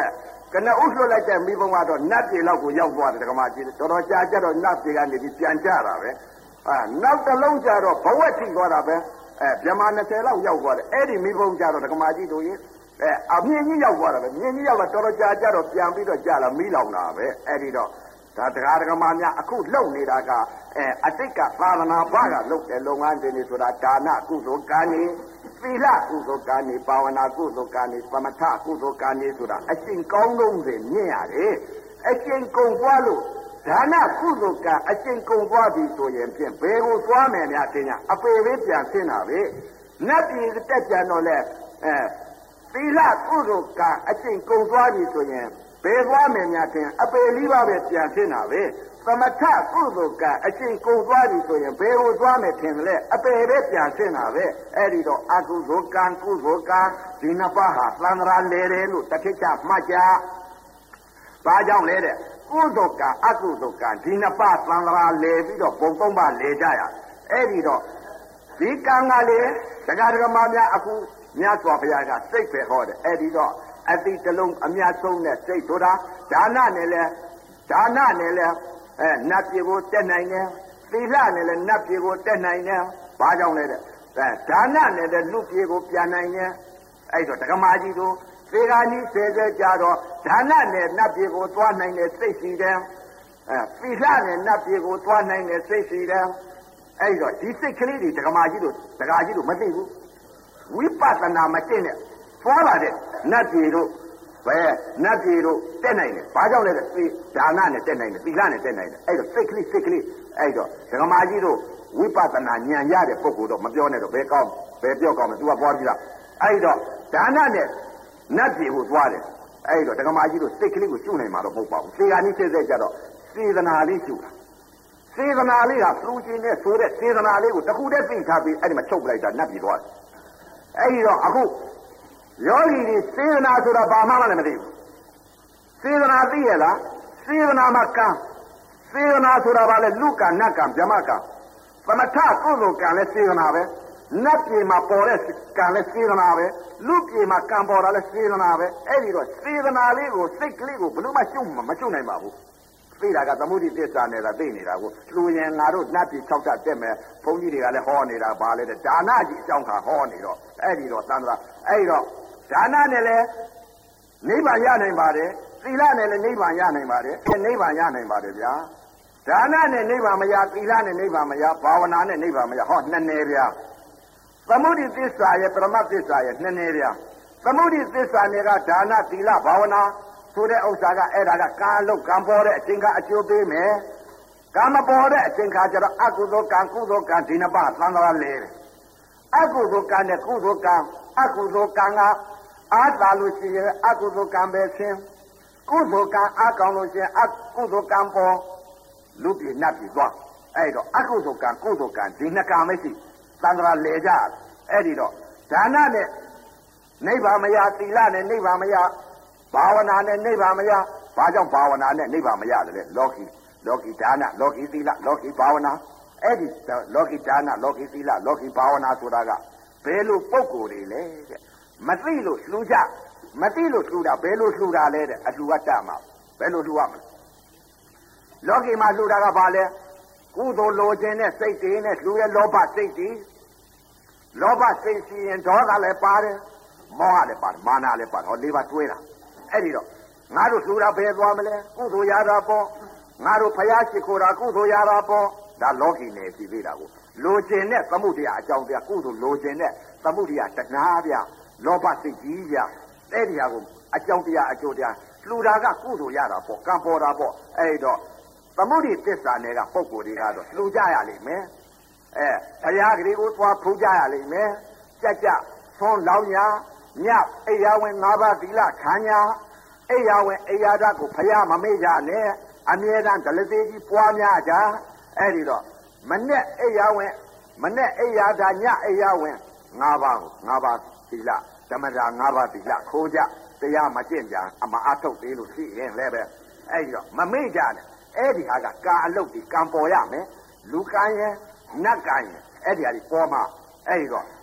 ကနအုပ်လွတ်လိုက်တဲ့မိဘကတော့နတ်ပြည်လောက်ကိုရောက်သွားတယ်ဓမ္မကြီးတော်တော်ကြာကြတော့နတ်ပြည်ကနေပြီးပြန်ကြတာပဲအာနောက်တစ်လုံးကြတော့ဘဝထိသွားတာပဲအဲဗြဟ္မာ၂၀လောက်ရောက်သွားတယ်အဲ့ဒီမိဘကြတော့ဓမ္မကြီးတို့ရင်အဲအမြင့်ကြီးရောက်သွားတာပဲမြင့်ကြီးရောက်တော့တော်တော်ကြာကြတော့ပြန်ပြီးတော့ကြာလာမိလောင်တာပဲအဲ့ဒီတော့ဒါတရားဓမ္မများအခုလုံနေတာကအဲအတိတ်ကသာသနာ့ဘာကလုပ်တဲ့လုပ်ငန်းတွေဆိုတာဒါနကုသိုလ်ကံနေသီလကုသိုလ်ကံနေဘာဝနာကုသိုလ်ကံနေသမထကုသိုလ်ကံနေဆိုတာအရှင်ကောင်းဆုံးတွေမြင်ရတယ်အရှင်ကုံသွားလို့ဒါနကုသိုလ်ကအရှင်ကုံသွားပြီဆိုရင်ဖြင့်ဘယ်ကိုသွားမယ်များတင်ညာအပေလေးပြန်ဆင်းတာပဲနတ်ပြည်တက်ပြန်တော့လဲအဲသီလကုသိုလ်ကအရှင်ကုံသွားပြီဆိုရင်ဘယ်သွားမယ်များတင်အပေလေးပါပဲပြန်ဆင်းတာပဲသမထကုသိုလ်ကအရှင်ကုံသွားပြီဆိုရင်ဘယ်ကိုသွားမယ်ထင်လဲအပေပဲပြန်ဆင်းတာပဲအဲ့ဒီတော့အကုသိုလ်ကံကုသိုလ်ကံဒီနှစ်ပါးဟာသံဃာလေတယ်လို့တတိချမှတ်ကြဘာကြောင့်လဲတဲ့ကုသိုလ်ကံအကုသိုလ်ကံဒီနှစ်ပါးသံဃာလေပြီးတော့ဘုံသုံးပါးလေကြရအဲ့ဒီတော့ဒီကံကလေတရားဓမ္မများအခုမြတ်စွာဘုရားကစိတ်ပဲဟောတယ်အဲ့ဒီတော့အတိတလုံးအမြတ်ဆုံးတဲ့စိတ်ဆိုတာဒါနနဲ့လဲဒါနနဲ့လဲအဲနတ်ပြည်ကိုတက်နိုင်တယ်သီလနဲ့လည်းနတ်ပြည်ကိုတက်နိုင်တယ်ဘာကြောင့်လဲတဲ့အဲဒါနနဲ့လည်းလူပြည်ကိုပြန်နိုင်တယ်အဲ့တော့ဓမ္မကြီးတို့သေဃာကြီးဆဲဆဲကြတော့ဒါနနဲ့နတ်ပြည်ကိုသွားနိုင်တဲ့စိတ်ရှိတယ်အဲသီလနဲ့နတ်ပြည်ကိုသွားနိုင်တဲ့စိတ်ရှိတယ်အဲ့တော့ဒီစိတ်ကလေးတွေဓမ္မကြီးတို့ဓမ္မကြီးတို့မသိဘူးဝိပဿနာမသိနဲ့သွားလာတဲ့နတ်ပြည်တို့ဘယ်နတ်ပြည်တို့တက်နိုင်တယ်ဘာကြောင့်လဲတဲ့ဒါနနဲ့တက်နိုင်တယ်သီလနဲ့တက်နိုင်တယ်အဲ့တော့စိတ်ကလေးစိတ်ကလေးအဲ့တော့ဓမ္မကြီးတို့ဝိပဿနာဉာဏ်ရတဲ့ပုဂ္ဂိုလ်တော့မပြောနဲ့တော့ဘယ်ကောင်းဘယ်ပြောကောင်းမလဲ तू ကပေါ်ပြီလားအဲ့တော့ဒါနနဲ့နတ်ပြည်ကိုသွားတယ်အဲ့တော့ဓမ္မကြီးတို့စိတ်ကလေးကိုရှုနိုင်မှာတော့မဟုတ်ပါဘူးသေဃာနိစိတ်ကြတော့စေတနာလေးရှုတာစေတနာလေးကသူ့ချင်းနဲ့ဆိုတဲ့စေတနာလေးကိုတခုတည်းသိထားပြီးအဲ့ဒီမှာချုပ်လိုက်တာနတ်ပြည်သွားတယ်အဲ့ဒီတော့အခုယောဂီတွေစေတနာဆိုတာဘာမှလည်းမသိဘူးစေတနာသိရလားစေတနာမှာကံစေတနာဆိုတာဘာလဲလူကံနတ်ကံဗြဟ္မကံသမထကုသိုလ်ကံလည်းစေတနာပဲနတ်ပြည်မှာပေါ်တဲ့ကံလည်းစေတနာပဲလူပြည်မှာကံပေါ်တာလည်းစေတနာပဲအဲ့ဒီတော့စေတနာလေးကိုစိတ်ကလေးကိုဘယ်လို့မှရှုမရှုနိုင်ပါဘူးသိတာကသမုဒိသစ္စာနဲ့သာသိနေတာကိုလူရင်ငါတို့နတ်ပြည်၆တက်တက်မယ်ဘုန်းကြီးတွေကလည်းဟောနေတာဘာလဲတဲ့ဒါနကြီးအကြောင်းခါဟောနေတော့အဲ့ဒီတော့သံဃာအဲ့ဒီတော့ဒါနနဲ့လည်းနိဗ္ဗာန်ရနိုင်ပါတယ်သီလနဲ့လည်းနိဗ္ဗာန်ရနိုင်ပါတယ်နိဗ္ဗာန်ရနိုင်ပါတယ်ဗျာဒါနနဲ့နိဗ္ဗာန်မရသီလနဲ့နိဗ္ဗာန်မရဘာဝနာနဲ့နိဗ္ဗာန်မရဟောနှစ်နယ်ဗျာသမုဒိသစ္စာရဲ့ပရမတ်သစ္စာရဲ့နှစ်နယ်ဗျာသမုဒိသစ္စာနဲ့ကဒါနသီလဘာဝနာဆိုတဲ့ဥစ္စာကအဲ့ဒါကကာလုတ်ကံပေါ်တဲ့အချိန်ကအကျိုးပေးမယ်ကံမပေါ်တဲ့အချိန်ခါကျတော့အကုသိုလ်ကံကုသိုလ်ကံဒီနှစ်ပါးသံဃာလဲတယ်အကုသိုလ်ကံနဲ့ကုသိုလ်ကံအကုသိုလ်ကံကအားသာလို့ရှိရင်အကုသိုလ်ကံပဲရှင်းကုသိုလ်ကံအားကောင်းလို့ရှိရင်အကုသိုလ်ကံပေါ်လူပြည်နတ်ပြည်သွားအဲ့တော့အကုသိုလ်ကံကုသိုလ်ကံဒီနှစ်ကံမရှိသံဃာလဲကြအဲ့ဒီတော့ဒါနနဲ့နိဗ္ဗာန်မရသီလနဲ့နိဗ္ဗာန်မရဘာဝနာနဲ့နိဗ္ဗာန်မရဘာကြောင့်ဘာဝနာနဲ့နိဗ္ဗာန်မရတယ်လဲလောကီလောကီဒါနလောကီသီလလောကီဘာဝနာအဲ့ဒီလောကီဒါနလောကီသီလလောကီဘာဝနာဆိုတာကဘယ်လိုပုံကိုယ်တွေလဲတဲ့မသိလို့လှူကြမသိလို့လှူတာဘယ်လိုလှူတာလဲတဲ့အလှူကတတ်မှာဘယ်လိုလှူရမလဲလောကီမှာလှူတာကဘာလဲကုသိုလ်လိုခြင်းနဲ့စိတ်တွေနဲ့လှူရဲ့လောဘစိတ်တွေလောဘစိတ်ရှိရင်ဒေါသလည်းပါတယ်မောဟလည်းပါတယ်မာနလည်းပါတယ်ဟောလေးပါတွဲတာအဲ့ဒီတော့ငါတို့လှူတာဘယ်သွားမလဲကုသိုလ်ရတာပေါ့ငါတို့ဖယားရှိခိုးတာကုသိုလ်ရတာပေါ့ဒါလောကီနယ်ဖြစ်သေးတာကိုလိုခြင်းနဲ့သမုဒိယအကြောင်းတရားကုသိုလ်လိုခြင်းနဲ့သမုဒိယတဏှာဗျလောဘစိတ်ကြီးဗျအဲ့ဒီဟာကိုအကြောင်းတရားအကျိုးတရားလှူတာကကုသိုလ်ရတာပေါ့ကံပေါ်တာပေါ့အဲ့တော့သမုဒိသစ္စာနယ်ကပုံကိုယ်တွေကတော့လှူကြရလိမ့်မယ်အဲဘုရားကလေးကိုသွားဖူးကြရလိမ့်မယ်ကြက်ကြသွန်းလောင်းညာညအိယာဝင်၅ပါးသီလခံညာအိယာဝင်အိယာဓာတ်ကိုဘုရားမမေ့ကြနဲ့အမြဲတမ်းဒလသေးကြီးပွားများကြအဲ့ဒီတော့မနဲ့အိယာဝင်မနဲ့အိယာဓာတ်ညအိယာဝင်၅ပါးကို၅ပါးသီလဓမ္မတာ၅ပါးသီလခိုးကြတရားမကျင့်ကြအမအထုတ်သေးလို့ရှိရင်လည်းပဲအဲ့ဒီတော့မမေ့ကြနဲ့အဲ့ဒီဟာကကာအလုတ်ဒီကံပေါ်ရမယ်လူကံရဲ့နတ်ကံရဲ့အဲ့ဒီဟာဒီပေါ်မှာအဲ့ဒီတော့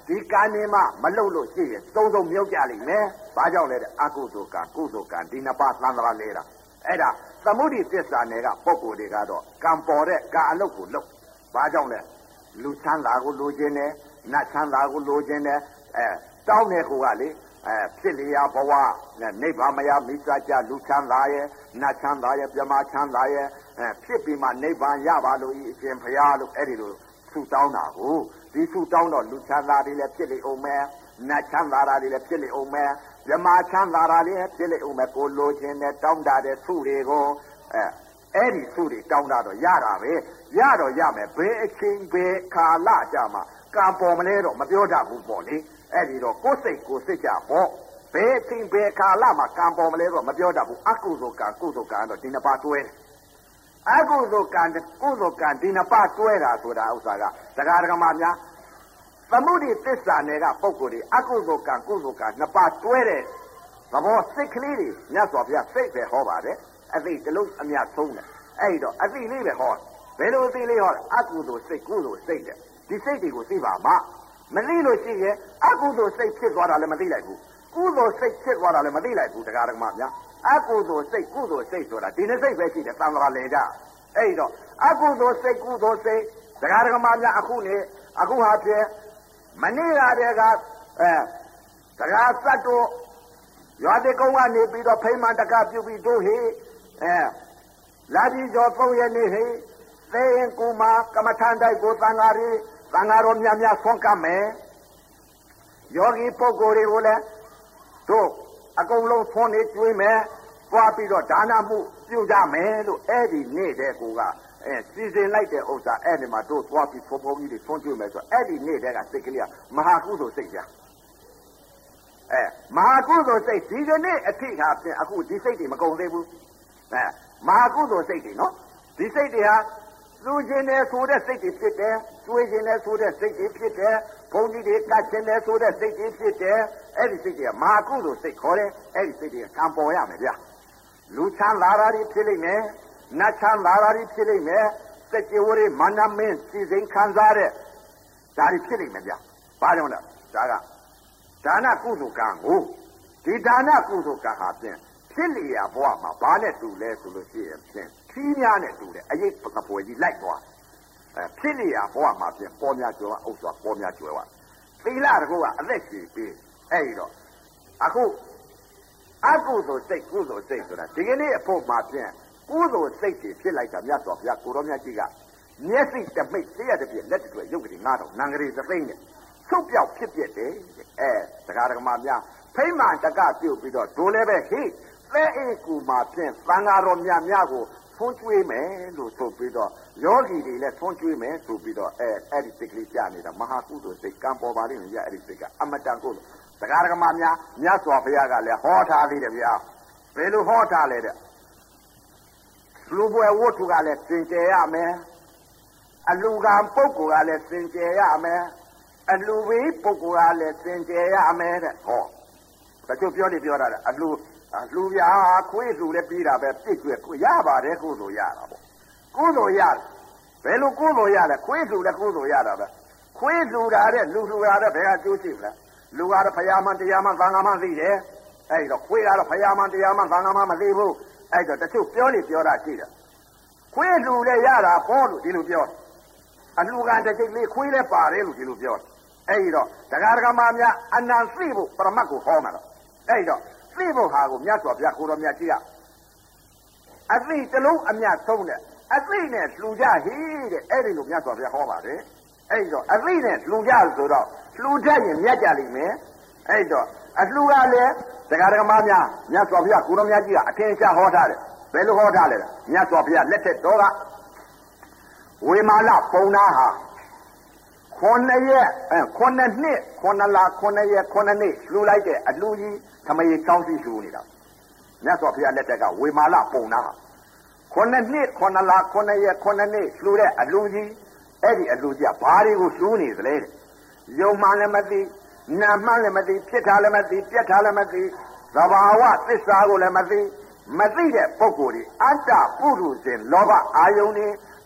ဒီကံနေမှမလှုပ်လို့ရှိရင်သုံးဆုံးမြုပ်ကြလိမ့်မယ်ဘာကြောင့်လဲတဲ့အကုသိုလ်ကံကုသိုလ်ကံဒီနှစ်ပါးသံဃာလဲတာအဲ့ဒါသမုဒိသစ္စာနယ်ကပုဂ္ဂိုလ်တွေကတော့ကံပေါ်တဲ့ကံအလုပ်ကိုလုပ်ဘာကြောင့်လဲလူချမ်းသာကိုလိုချင်တယ်နတ်ချမ်းသာကိုလိုချင်တယ်အဲတောင်းတဲ့ကိုကလေအဲဖြစ်လျာဘဝနဲ့နိဗ္ဗာန်မယမိစ္ဆာကြလူချမ်းသာရဲ့နတ်ချမ်းသာရဲ့ပြမချမ်းသာရဲ့အဲဖြစ်ပြီးမှနိဗ္ဗာန်ရပါလို့ဤအရှင်ဘုရားလို့အဲ့ဒီလိုဆုတောင်းတာကိုဒီဆုတောင်းတော့လူချမ်းသာတွေလည်းဖြစ်လေအောင်မယ်နတ်ချမ်းသာတွေလည်းဖြစ်လေအောင်မယ်ပြမချမ်းသာတွေလည်းဖြစ်လေအောင်မယ်ကိုလိုချင်တဲ့တောင်းတတဲ့ဆုတွေကိုအဲအဲ့ဒီဆုတွေတောင်းတာတော့ရတာပဲရတော့ရမယ်ဘယ်အချိန်ဘယ်ခါလကြမှာကံပေါ်မလဲတော့မပြောတတ်ဘူးပေါ့လေအဲ့ဒီတော့ကိုယ်စိတ်ကိုစိတ်ကြပေါ့ဘယ်အချိန်ဘယ်ခါလမှာကံပေါ်မလဲတော့မပြောတတ်ဘူးအကုသိုလ်ကံကုသိုလ်ကံတော့ဒီနှစ်ပါးတွဲတယ်အကုသိုလ်ကံကုသိုလ်ကံဒီနှစ်ပါးတွဲတာဆိုတာဥစ္စာကတရားဓမ္မများသမုဒိသစ္စာနယ်ကပုဂ္ဂိုလ်တွေအကုသိုလ်ကံကုသိုလ်ကံနှစ်ပါးတွဲတဲ့သဘောစိတ်ကလေးတွေမြတ်စွာဘုရားစိတ်ပဲဟောပါတယ်အသိတလုံးအမြတ်ဆုံးတယ်အဲ့တော့အသိလေးပဲဟောဘယ်လိုအသိလေးဟောအကုသိုလ်စိတ်ကုသိုလ်စိတ်တဲ့ဒီစိတ်တွေကိုသိပါမှမသိလို့ရှိရင်အကုသိုလ်စိတ်ဖြစ်သွားတာလည်းမသိလိုက်ဘူးကုသိုလ်စိတ်ဖြစ်သွားတာလည်းမသိလိုက်ဘူးတရားဓမ္မများအကုသိုလ်စိတ်ကုသိုလ်စိတ်ဆိုတာဒီနှစ်စိတ်ပဲရှိတယ်သံဃာလေကြအဲ့တော့အကုသိုလ်စိတ်ကုသိုလ်စိတ်တရားဓမ္မများအခုနေအခုဟာဖြင့်မနေ့ကတည်းကအဲတရားစတ်တို့ရွာတိကုန်းကနေပြီးတော့ဖိမှန်တကပြုပြီးတို့ဟိအဲလာပြီးကျော်သုံးရနေဟိသေရင်ကူမကမ္မထန်တိုက်ကိုသံဃာရီသံဃာတော်များများဆွမ်းကပ်မယ်ယောဂီပုဂ္ဂိုလ်တွေကိုလည်းတို့အကုန်လုံးဆွမ်းနေကျွေးမယ်ပွားပြီးတော့ဒါနမှုပြုကြမယ်လို့အဲ့ဒီနေတဲ့ကိုကအဲစီစဉ်လိုက်တဲ့ဥစ္စာအဲ့ဒီမှာတို့သွားပြီးဖုံဖုံကြီးတွေဆွမ်းကျွေးမယ်ဆိုအဲ့ဒီနေတဲ့ကစိတ်ကလေးကမဟာကုသိုလ်စိတ်ကြာအဲမဟာကုသိုလ်စိတ်ဒီကနေ့အထိဟာဖြင့်အခုဒီစိတ်တွေမကုန်သေးဘူးအဲမဟာကုသိုလ်စိတ်တွေနော်ဒီစိတ်တွေဟာလူချင်းနဲ့ဆိုတဲ့စိတ်တွေဖြစ်တယ်ကျွေးချင်းနဲ့ဆိုတဲ့စိတ်တွေဖြစ်တယ်ဘုန်းကြီးတွေကတ်ချင်းနဲ့ဆိုတဲ့စိတ်တွေဖြစ်တယ်အဲ့ဒီစိတ်တွေကမဟာကုသိုလ်စိတ်ခေါ်တယ်အဲ့ဒီစိတ်တွေကကံပေါ်ရမယ်ဗျာလူချမ်းသာတာတွေဖြစ်လိမ့်မယ်နတ်ချမ်းသာတာတွေဖြစ်လိမ့်မယ်စัจ java တွေမနမင်းစီစဉ်ခံစားတဲ့ဒါတွေဖြစ်လိမ့်မယ်ဗျာဘာကြောင့်လဲဒါကဒါနကုသိုလ်ကံကိုဒီဒါနကုသိုလ်ကံဟာဖြင့်ဖြစ်လျာဘဝမှာဘာနဲ့တူလဲဆိုလို့ရှိရင်ဖြင့်ခီးများနဲ့တူတယ်အရေးပကပွဲကြီးလိုက်သွားအဲဖြစ်လျာဘဝမှာဖြင့်ပေါ်များကျွယ်ဝဥစ္စာပေါ်များကျွယ်ဝသီလတကူကအသက်ရှိပြီးအဲ့ဒီတော့အခုအကုသိုလ်စိတ်ကုသိုလ်စိတ်ဆိုတာဒီကနေ့အဖို့မှာဖြင့်ကုသိုလ်စိတ်တွေဖြစ်လိုက်တာမြတ်စွာဘုရားကိုရောမြတ်ကြီးကမျက်စိတမိတ်သိရတဲ့ပြည့်လက်တွေရုပ်ကလေးငါးတော့နံကလေးသသိန်းနဲ့ဆုတ်ပြောက်ဖြစ်ပြတယ်အဲတရားဓမ္မများဖိမှန်တကပြုတ်ပြီးတော့ဒိုးလည်းပဲဟိသဲအေကူမှာဖြင့်သံဃာတော်များများကိုဆွန့်ကျွေးမယ်လို့ဆိုပြီးတော့ယောဂီတွေလည်းဆွန့်ကျွေးမယ်ဆိုပြီးတော့အဲအဲ့ဒီစိတ်ကလေးကြားနေတာမဟာကုသိုလ်စိတ်ကံပေါ်ပါလိမ့်မယ်ဗျအဲ့ဒီစိတ်ကအမတန်ကုသိုလ်တရားဓမ္မများမြတ်စွာဘုရားကလည်းဟောထားသေးတယ်ဗျာဘယ်လိုဟောထားလဲတဲ့လူပွဲဝတ္ထုကလည်းသင်ကျယ်ရမယ်အလူကံပုဂ္ဂိုလ်ကလည်းသင်ကျယ်ရမယ်အလူဝေးပုဂ္ဂိုလ်ကလည်းသင်ကျယ်ရမယ်တဲ့ဟောတချို့ပြောနေပြောတာအလူလူပြာခွေးလူလည်းပြီးတာပဲပြည့်ကျွဲရပါတယ်ကုသိုလ်ရတာပေါ့ကုသိုလ်ရတယ်ဘယ်လိုကုသိုလ်ရလဲခွေးလူလည်းကုသိုလ်ရတာပဲခွေးလူတာတဲ့လူလူတာတဲ့ဘယ်ကကျိုးရှိမလဲလူကတော့ဖယားမှန်တရားမှန်သံဃာမှန်သိတယ်အဲ့တော့ခွေးကတော့ဖယားမှန်တရားမှန်သံဃာမှန်မသိဘူးအဲ့တော့တချို့ပြောနေပြောတာရှိတယ်ခွေးလူလည်းရတာဟောလို့ဒီလိုပြောအလူကတစ်ချိန်လေးခွေးလည်းပါတယ်လို့ဒီလိုပြောအဲ့တော့တရားဓမ္မများအနံသိဖို့ပရမတ်ကိုဟောမှာတော့အဲ့တော့သိဖို့ဟာကိုမြတ်စွာဘုရားကိုတော်မြတ်ကြီးကအသိတလုံးအမြတ်ဆုံးတဲ့အသိနဲ့လှူကြဟိတဲ့အဲ့ဒီလိုမြတ်စွာဘုရားဟောပါတယ်အဲ့တော့အသိနဲ့လှူကြဆိုတော့လှူတတ်ရင်မြတ်ကြလိမ့်မယ်အဲ့တော့အလှူကလည်းတရားဓမ္မများမြတ်စွာဘုရားကိုတော်မြတ်ကြီးကအထင်ရှားဟောထားတယ်ဘယ်လိုဟောထားလဲမြတ်စွာဘုရားလက်ထက်တော်ကဝေမာလပုံနာဟာခုနှစ်ရက်အဲခုနှစ်နှစ်ခုနှစ်လခုနှစ်ရက်ခုနှစ်နှစ်လှူလိုက်တဲ့အလှူကြီးသမယေကောင်းစီလှူနေတာမြတ်စွာဘုရားလက်ထက်ကဝေမာလပုံနာဟာခုနှစ်နှစ်ခုနှစ်လခုနှစ်ရက်ခုနှစ်နှစ်လှူတဲ့အလှူကြီးအဲ့ဒီအလှူကြီးကဘာတွေကိုလှူနေသလဲတဲ့ယုံမှလည်းမသိနာမှလည်းမသိဖြစ်တာလည်းမသိပြက်တာလည်းမသိသဘာဝသစ္စာကိုလည်းမသိမသိတဲ့ပုဂ္ဂိုလ်ဒီအတ္တပုရုဇဉ်လောဘအာယုန်တွေ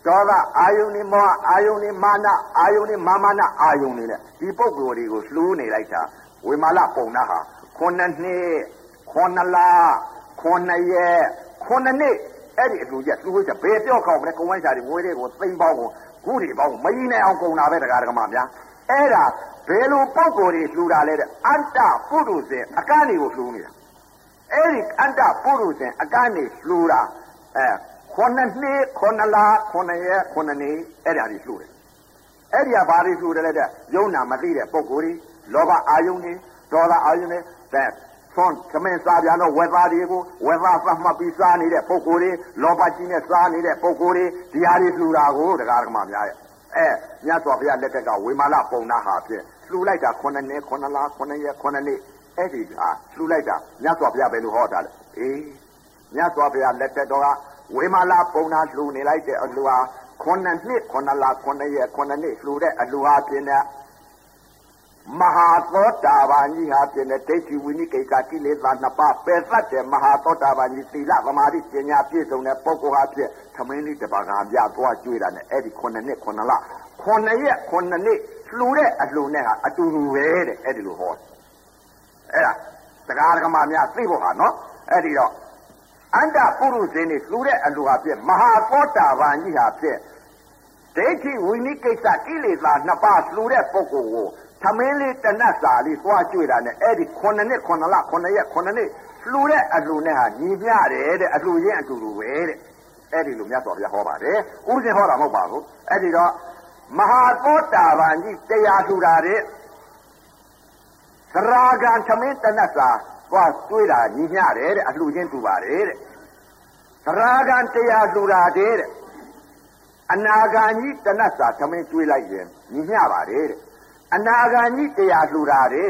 ဒေါသအာယုန်နဲ့မောဟအာယုန်နဲ့မာနအာယုန်နဲ့မာမနာအာယုန်နဲ့ဒီပုဂ္ဂိုလ်တွေကိုလှူးနေလိုက်တာဝိမာလပုံနာဟာခုနှစ်နှစ်ခုနှစ်လခုနှစ်ရက်ခုနှစ်နှစ်အဲ့ဒီအလှူချက်လှူးချက်ဘယ်ပြောကောက်မလဲကုံဝိုင်းစာတွေငွေတွေကိုသိမ့်ပေါင်းကိုခုတွေပေါင်းမကြီးနိုင်အောင်ကုန်တာပဲတရားဓမ္မများအဲ့ဒါဘယ်လိုပုဂ္ဂိုလ်တွေလှူတာလဲတဲ့အတ္တပုရုဇဉ်အကန့်တွေကိုလှူနေတာအဲ့ဒီအတ္တပုရုဇဉ်အကန့်တွေလှူတာအဲခုနှစ်နှစ်ခုနှစ်လခုနှစ်ရက်ခုနှစ်နှစ်အဲ့ဒါတွေလှူတယ်အဲ့ဒီကဘာတွေလှူတယ်လဲတဲ့ယုံနာမသိတဲ့ပုဂ္ဂိုလ်တွေလောဘအာယုန်တွေဒေါသအာယုန်တွေတဲ့သွန်သမင်စားပြန်တော့ဝက်သားတွေကိုဝက်သားသတ်မှတ်ပြီးစားနေတဲ့ပုဂ္ဂိုလ်တွေလောဘကြီးနဲ့စားနေတဲ့ပုဂ္ဂိုလ်တွေဒီဟာတွေလှူတာကိုတရားဓမ္မများရဲ့အဲမြတ်စွာဘုရားလက်ထက်ကဝေမာလပုံနာဟာဖြင့်လှူလိုက်တာခုနှစ်နှစ်ခုနှစ်လခုနှစ်ရက်ခုနှစ်နှစ်အဲ့ဒီဟာလှူလိုက်တာမြတ်စွာဘုရားဘယ်လိုဟောတာလဲအေးမြတ်စွာဘုရားလက်ထက်တော်ကဝေမာလပုံနာလှူနေလိုက်တဲ့အလှူဟာခုနှစ်နှစ်ခုနှစ်လခုနှစ်ရက်ခုနှစ်နှစ်လှူတဲ့အလှူဟာဖြင့်မဟာသောတာပန်ကြီးဟာဖြင့်ဒိဋ္ဌိဝိနိကိစ္စကိလေသာနှစ်ပါးပယ်သတ်တဲ့မဟာသောတာပန်ကြီးသီလသမာဓိပညာပြည့်စုံတဲ့ပုဂ္ဂိုလ်ဟာဖြင့်သမင်းလေးတပါးကပြသွားကျွေးတာနဲ့အဲ့ဒီခုနှစ်နှစ်ခုနှစ်လခုနှစ်ရက်ခုနှစ်နှစ်လှူတဲ့အလှူနဲ့ဟာအတူတူပဲတဲ့အဲ့ဒီလိုဟောအဲ့ဒါတရားဓမ္မများသိဖို့ဟာနော်အဲ့ဒီတော့အန္တပုရုဇဉ်တွေလှူတဲ့အလှူဟာဖြင့်မဟာသောတာပန်ကြီးဟာဖြင့်ဒိဋ္ဌိဝိနိကိစ္စကိလေသာနှစ်ပါးလှူတဲ့ပုဂ္ဂိုလ်ကိုသမင်းလေးတနတ်စာလေးသွားကျွေးတာနဲ့အဲ့ဒီခုနှစ်နှစ်ခုနှစ်လခုနှစ်ရက်ခုနှစ်နှစ်လှူတဲ့အလှူနဲ့ဟာညီမျှတယ်တဲ့အလှူချင်းအတူတူပဲတဲ့အဲ့ဒီလိုမြတ်စွာဘုရားဟောပါတယ်ဥပဒေဟောတာမဟုတ်ပါဘူးအဲ့ဒီတော့မဟာသောတာပန်ကြီးတရားလှူတာတဲ့သရဂံသမင်းတနတ်စာသွားကျွေးတာညီမျှတယ်တဲ့အလှူချင်းတူပါတယ်တဲ့သရဂံတရားလှူတာတဲ့အနာဂံကြီးတနတ်စာသမင်းကျွေးလိုက်ရင်ညီမျှပါတယ်တဲ့အနာဂံကြီးတရားလှူတာတဲ့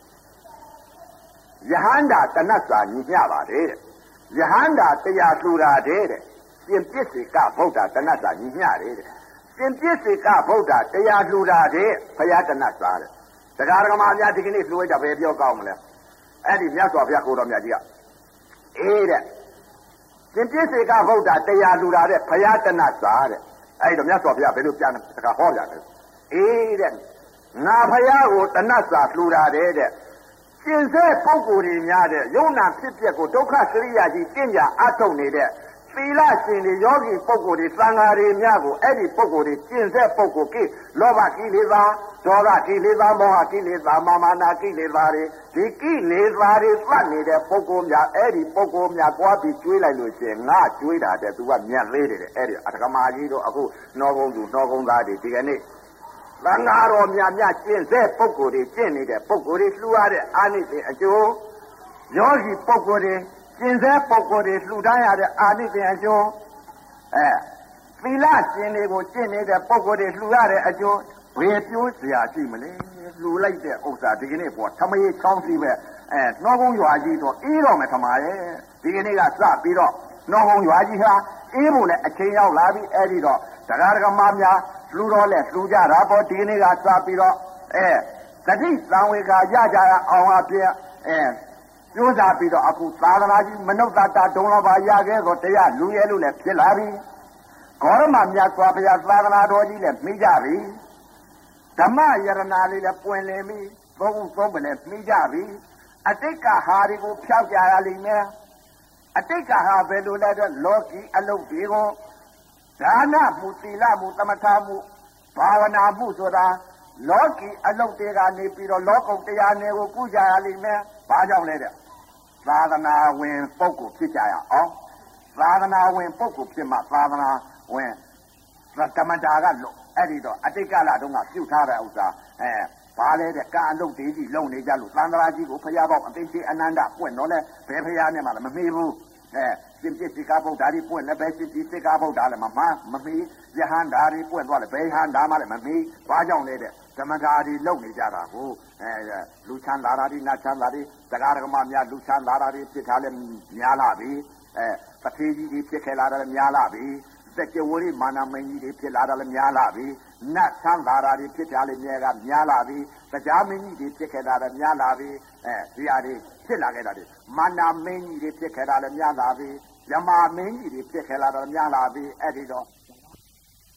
ယဟန္တာတဏ္ဍစာညီမျှပါတယ်တဲ့ယဟန္တာတရားလှူတာတဲ့ရှင်ပစ္စေကဗုဒ္ဓတဏ္ဍစာညီမျှတယ်တဲ့ရှင်ပစ္စေကဗုဒ္ဓတရားလှူတာတဲ့ဘုရားတဏ္ဍစာတဲ့တရားဓမ္မများဒီကနေ့လှူလိုက်တာပဲပြောကောင်းမလဲအဲ့ဒီမြတ်စွာဘုရားကိုတော်မြတ်ကြီးကအေးတဲ့ရှင်ပစ္စေကဗုဒ္ဓတရားလှူတာတဲ့ဘုရားတဏ္ဍစာတဲ့အဲ့တော့မြတ်စွာဘုရားဘယ်လိုပြန်တခါဟောကြလဲအေးတဲ့ငါဖယားကိုတဏ္ဍစာလှူတာတဲ့တဲ့ကျင့်စေပုဂ္ဂိုလ်တွေများတဲ့ယုံနာဖြစ်ပျက်ကိုဒုက္ခစရိယာကြီးတင့်ကြအထုတ်နေတဲ့သီလရှင်တွေယောဂီပုဂ္ဂိုလ်တွေသံဃာတွေများကိုအဲ့ဒီပုဂ္ဂိုလ်တွေကျင့်စေပုဂ္ဂိုလ်ကိလောဘကိလေသာဒေါသကိလေသာမောဟကိလေသာမာမနာကိလေသာတွေဒီကိလေသာတွေသတ်နေတဲ့ပုဂ္ဂိုလ်များအဲ့ဒီပုဂ္ဂိုလ်များကြွားပြီးကျွေးလိုက်လို့ရှိရင်ငါကျွေးတာတဲ့သူကမြတ်သေးတယ်အဲ့ဒီအတ္တကမာကြီးတို့အခုနှောကုန်းသူနှောကုန်းသားတွေဒီကနေ့သံဃာတော်များများကျင့်စေပုဂ္ဂိုလ်တွေကျင့်နေတဲ့ပုဂ္ဂိုလ်တွေလှူရတဲ့အာနိသင်အကျိုးယောဂီပုဂ္ဂိုလ်တွေကျင့်စေပုဂ္ဂိုလ်တွေလှူထားရတဲ့အာနိသင်အကျိုးအဲသီလရှင်တွေကိုကျင့်နေတဲ့ပုဂ္ဂိုလ်တွေလှူရတဲ့အကျိုးဘယ်ပြိုးစရာရှိမလဲလှူလိုက်တဲ့ဥစ္စာဒီကနေ့ပေါ်သမယေချောင်းစီပဲအဲနှောကုန်းရွာကြီးတော့အေးတော့မယ်ထမရဲ့ဒီကနေ့ကစပြီးတော့နှောကုန်းရွာကြီးဟာအေးဖို့လည်းအချိန်ရောက်လာပြီအဲ့ဒီတော့တရားဓမ္မများလှူတော့လဲလှူကြတာပေါ့ဒီနေ့ကစပြီးတော့အဲသတိသံဝေကရကြရအောင်အပြည့်အဲကျိုးစားပြီးတော့အခုသာသနာကြီးမနုဿတာဒုံလပါရခဲ့တော့တရားလူရဲလို့လည်းဖြစ်လာပြီဂေါရမမြတ်စွာဘုရားသာသနာတော်ကြီးလည်းမိကြပြီဓမ္မယရနာလေးလည်းပွင့်လင်းပြီသုံးခုသုံးပလည်းမိကြပြီအတိတ်ကဟာတွေကိုဖျောက်ကြရလိမ့်မယ်အတိတ်ကဟာဘယ်လိုလဲတော့လောကီအလုပ်တွေကိုဒါနမှုသီလမှုသမထမှုဘာဝနာမှုဆိုတာလောကီအလုပ်တွေကနေပြီးတော့လောကုတ်တရားနယ်ကိုကုကြရလိမ့်မယ်။ဘာကြောင့်လဲတဲ့သာသနာဝင်ပုဂ္ဂိုလ်ဖြစ်ကြရအောင်သာသနာဝင်ပုဂ္ဂိုလ်ဖြစ်မှသာသနာဝင်ဓမ္မတာကလို့အဲ့ဒီတော့အတိတ်ကလာတုန်းကပြုထားတဲ့ဥစ္စာအဲဘာလဲတဲ့ကာအလုပ်တွေကြီးလုံနေကြလို့သံဃာကြီးကိုဖျားပေါက်အသိရှိအနန္တပွင့်တော့လဲဘယ်ဖျားနဲ့မှလည်းမမေးဘူးအဲရှင်ပြစ်စိကားဗုဒ္ဓတွေပွင့်လည်းပဲရှင်ပြစ်စိကားဗုဒ္ဓလည်းမမမမေးယဟန္တာတွေပွင့်သွားလည်းဘယ်ဟန္တာမှလည်းမမေးဘာကြောင့်လဲတဲ့ဓမ္မတာတွေလုံနေကြတာကိုအဲလူချမ်းသာတာတွေနတ်ချမ်းသာတွေတရားဓမ္မများလူချမ်းသာတာတွေဖြစ်ထားလဲများလာပြီအဲပထေကြီးတွေဖြစ်ခဲ့လာတယ်များလာပြီစကြဝဠာမာနမင်းကြီးတွေဖြစ်လာတာလည်းများလာပြီနတ်ချမ်းသာတာတွေဖြစ်ကြလေမြဲကများလာပြီတရားမင်းကြီးတွေဖြစ်ခဲ့တာလည်းများလာပြီအဲဒီဟာတွေဖြစ်လာခဲ့တာတွေမာနမင်းကြီးတွေဖြစ်ခဲ့တာလည်းများလာပြီယမမင်းကြီးတွေဖြစ်ခဲ့လာတာလည်းများလာပြီအဲ့ဒီတော့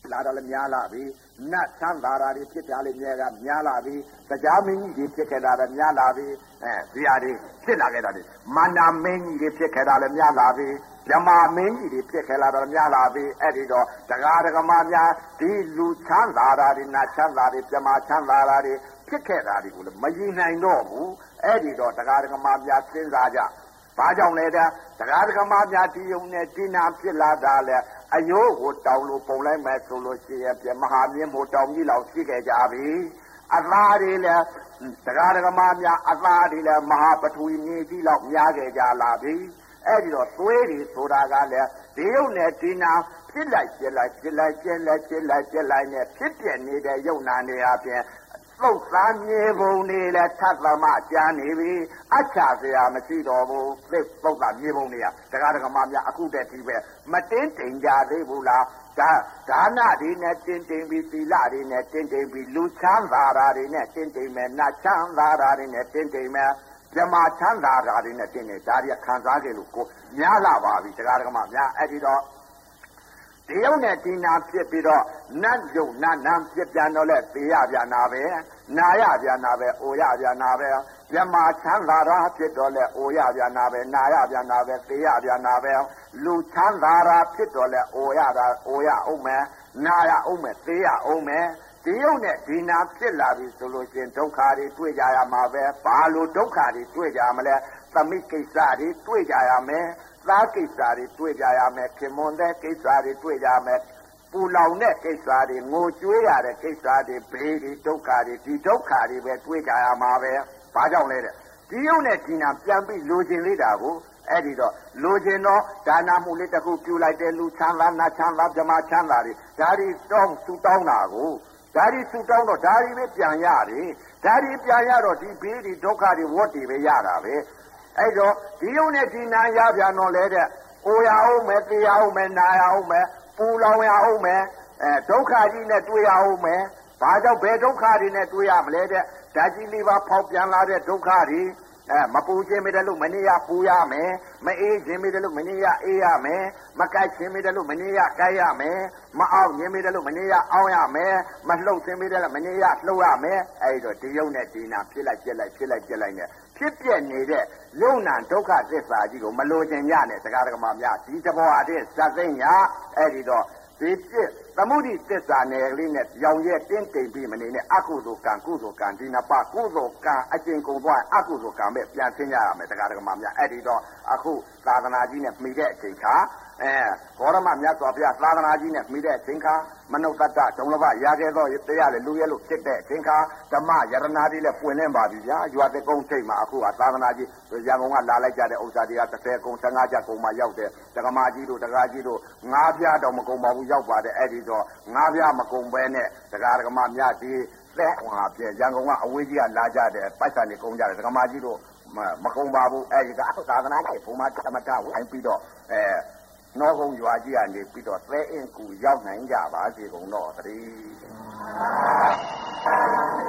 လာတော့လည်းများလာပြီနတ်ချမ်းသာတာတွေဖြစ်ကြလေမြဲကများလာပြီတရားမင်းကြီးတွေဖြစ်ခဲ့တာလည်းများလာပြီအဲဇေယျတွေဖြစ်လာခဲ့တာတွေမာနာမင်းကြီးတွေဖြစ်ခဲ့တာလည်းများလာပြီဗြဟ္မာမင်းကြီးတွေဖြစ်ခဲ့လာတော့များလာပြီအဲ့ဒီတော့တရားဓမ္မများဒီလူချမ်းသာတာတွေနတ်ချမ်းသာတွေဗြဟ္မာချမ်းသာတာတွေဖြစ်ခဲ့တာတွေကိုလည်းမယဉ်နိုင်တော့ဘူးအဲ့ဒီတော့တရားဓမ္မများစဉ်းစားကြဘာကြောင့်လဲတဲ့တရားဓမ္မများဒီုံနဲ့ဒီနာဖြစ်လာတာလဲအယိုးကိုတောင်းလို့ပုံလိုက်မယ်ဆိုလို့ရှိရင်ပြမဟာမြင့်မို့တောင်းကြီးလောက်ရှိခဲ့ကြပြီအသားတွေလည်းတရားဓမ္မများအသားတွေလည်းမဟာပထဝီမြေကြီးလောက်များခဲ့ကြလာပြီအဲ့ဒီတော့သွေးတွေဆိုတာကလည်းဒီုံနဲ့ဒီနာဖြစ်လိုက်ဖြစ်လိုက်ဖြစ်လိုက်ဖြစ်လိုက်ဖြစ်လိုက်ဖြစ်လိုက်နဲ့ဖြစ်ပြနေတဲ့ယုံနာတွေအပြင်သုတ်သားမြေပုံတွေလည်းထပ်သမကြာနေပြီအချစရာမရှိတော့ဘူးသိသုတ်သားမြေပုံတွေကတရားဓမ္မများအခုတည်းဒီပဲမတင်းတိမ်ကြသေးဘူးလားဒါဒါနတွေနဲ့တင်းတိမ်ပြီးသီလတွေနဲ့တင်းတိမ်ပြီးလူချမ်းသာတာတွေနဲ့တင်းတိမ်မယ်နတ်ချမ်းသာတာတွေနဲ့တင်းတိမ်မယ်ဓမ္မချမ်းသာတာတွေနဲ့တင်းနေဒါတွေကခံစားကြလို့ကိုများလာပါပြီတရားဓမ္မများအဲ့ဒီတော့ဒီယုံနဲ့ဒီနာဖြစ်ပြီးတော့နတ်ယုံနတ်နာဖြစ်ပြန်တော့လဲသေရပြန်နာပဲနာရပြန်နာပဲအိုရပြန်နာပဲဓမ္မချမ်းသာတာဖြစ်တော့လဲအိုရပြန်နာပဲနာရပြန်နာပဲသေရပြန်နာပဲလူချမ်းသာတာဖြစ်တော့လဲအိုရတာအိုရအောင်မယ်နာရအောင်မယ်သေရအောင်မယ်ဒီယုံနဲ့ဒီနာဖြစ်လာပြီဆိုလို့ရှင်ဒုက္ခတွေတွေ့ကြရမှာပဲဘာလို့ဒုက္ခတွေတွေ့ကြမလဲသမိကိစ္စတွေတွေ့ကြရမယ်သားကိစ္စတွေတွေ့ကြရမယ်ခင်မွန်တဲ့ကိစ္စတွေတွေ့ကြမယ်ပူလောင်တဲ့ကိစ္စတွေငိုကြွေးရတဲ့ကိစ္စတွေဘေးတွေဒုက္ခတွေဒီဒုက္ခတွေပဲတွေ့ကြရမှာပဲဘာကြောင့်လဲတဲ့ဒီယုံနဲ့ဒီနာပြန်ပြီးလိုချင်လေးတာကိုအဲ့ဒီတော့လိုချင်တော့ဒါနာမှုလေးတစ်ခုပြုလိုက်တဲ့လူချမ်းသာနတ်ချမ်းသာဗြဟ္မာချမ်းသာတွေဒါတွေတောင်းဆူတောင်းတာကိုဒါတွေဆူတောင်းတော့ဒါတွေပဲပြန်ရတယ်ဒါတွေပြန်ရတော့ဒီဘေးတွေဒုက္ခတွေဝတ်တွေပဲရတာပဲအဲ့တော့ဒီယုံနဲ့ဒီနာရပြန်တော့လေတဲ့အိုရအောင်မယ်သေရအောင်မယ်နာရအောင်မယ်ပူလောင်ရအောင်မယ်အဲဒုက္ခကြီးနဲ့တွေ့ရအောင်မယ်ဘာကြောင့်ဘယ်ဒုက္ခတွေနဲ့တွေ့ရမလဲတဲ့ဓာတ်ကြီးလေးပါဖောက်ပြန်လာတဲ့ဒုက္ခတွေအဲမပူခြင်းမိတယ်လို့မနေရပူရမယ်မအေးခြင်းမိတယ်လို့မနေရအေးရမယ်မကြိုက်ခြင်းမိတယ်လို့မနေရကြိုက်ရမယ်မအောင်ခြင်းမိတယ်လို့မနေရအောင်ရမယ်မလှုပ်ခြင်းမိတယ်လို့မနေရလှုပ်ရမယ်အဲဒီတော့ဒီယုံနဲ့ဒီနာဖြစ်လိုက်ပြက်လိုက်ဖြစ်လိုက်ပြက်လိုက်နဲ့ဖြစ်ပြနေတဲ့ယုံနာဒုက္ခသစ္စာကြီးကိုမလိုချင်ကြနဲ့တရားဓမ္မများဒီတဘောအတဲ့ဇတ်သိညာအဲဒီတော့ဒီပြည့်သမုဒိသစ္စာနယ်လေးနဲ့ရောင်ရဲတင်းတိမ်ပြီးမနေနဲ့အကုသိုလ်ကံကုသိုလ်ကံဒီနှစ်ပါးကုသိုလ်ကံအကျင့်ကုန်သွားအကုသိုလ်ကံပဲပြန်သိရရမယ်တရားဓမ္မများအဲ့ဒီတော့အခုသာသနာကြီးနဲ့မှီတဲ့အချိန်ခါအဲဘောရမမြတ်စွာဘုရားသာသနာကြီးနဲ့မှီတဲ့အချိန်ခါမနုဿတ္တဒုံလဘရခဲ့သောတရားလေလူရဲလို့ဖြစ်တဲ့အချိန်ခါဓမ္မယရဏာတိလည်းပွင့်လင်းပါပြီဗျာရွာတကုန်းချိန်မှာအခုကသာသနာကြီးရန်ကုန်ကလာလိုက်ကြတဲ့ဥစ္စာတွေကတစ်ဆယ်ကုန်းဆယ်ငါးကျပ်ကုန်းမှာရောက်တယ်ဓမ္မကြီးတို့တရားကြီးတို့ငါးပြားတော့မကုန်းပါဘူးရောက်ပါတယ်အဲ့ဒီတော့ငါးပြားမကုန်းပဲနဲ့တရားဓမ္မများဒီသက်ဟွာပြရန်ကုန်ကအဝေးကြီးကလာကြတယ်ပိုက်ဆံတွေကုန်းကြတယ်ဓမ္မကြီးတို့မကုန်းပါဘူးအဲ့ဒီကသာသနာကြီးဘုံမှာသမထဝိုင်းပြီးတော့အဲနောကုန်းရွာကြီးကနေပြီးတော့သဲအင်းကူရောက်နိုင်ကြပါစေကုန်တော့တည်း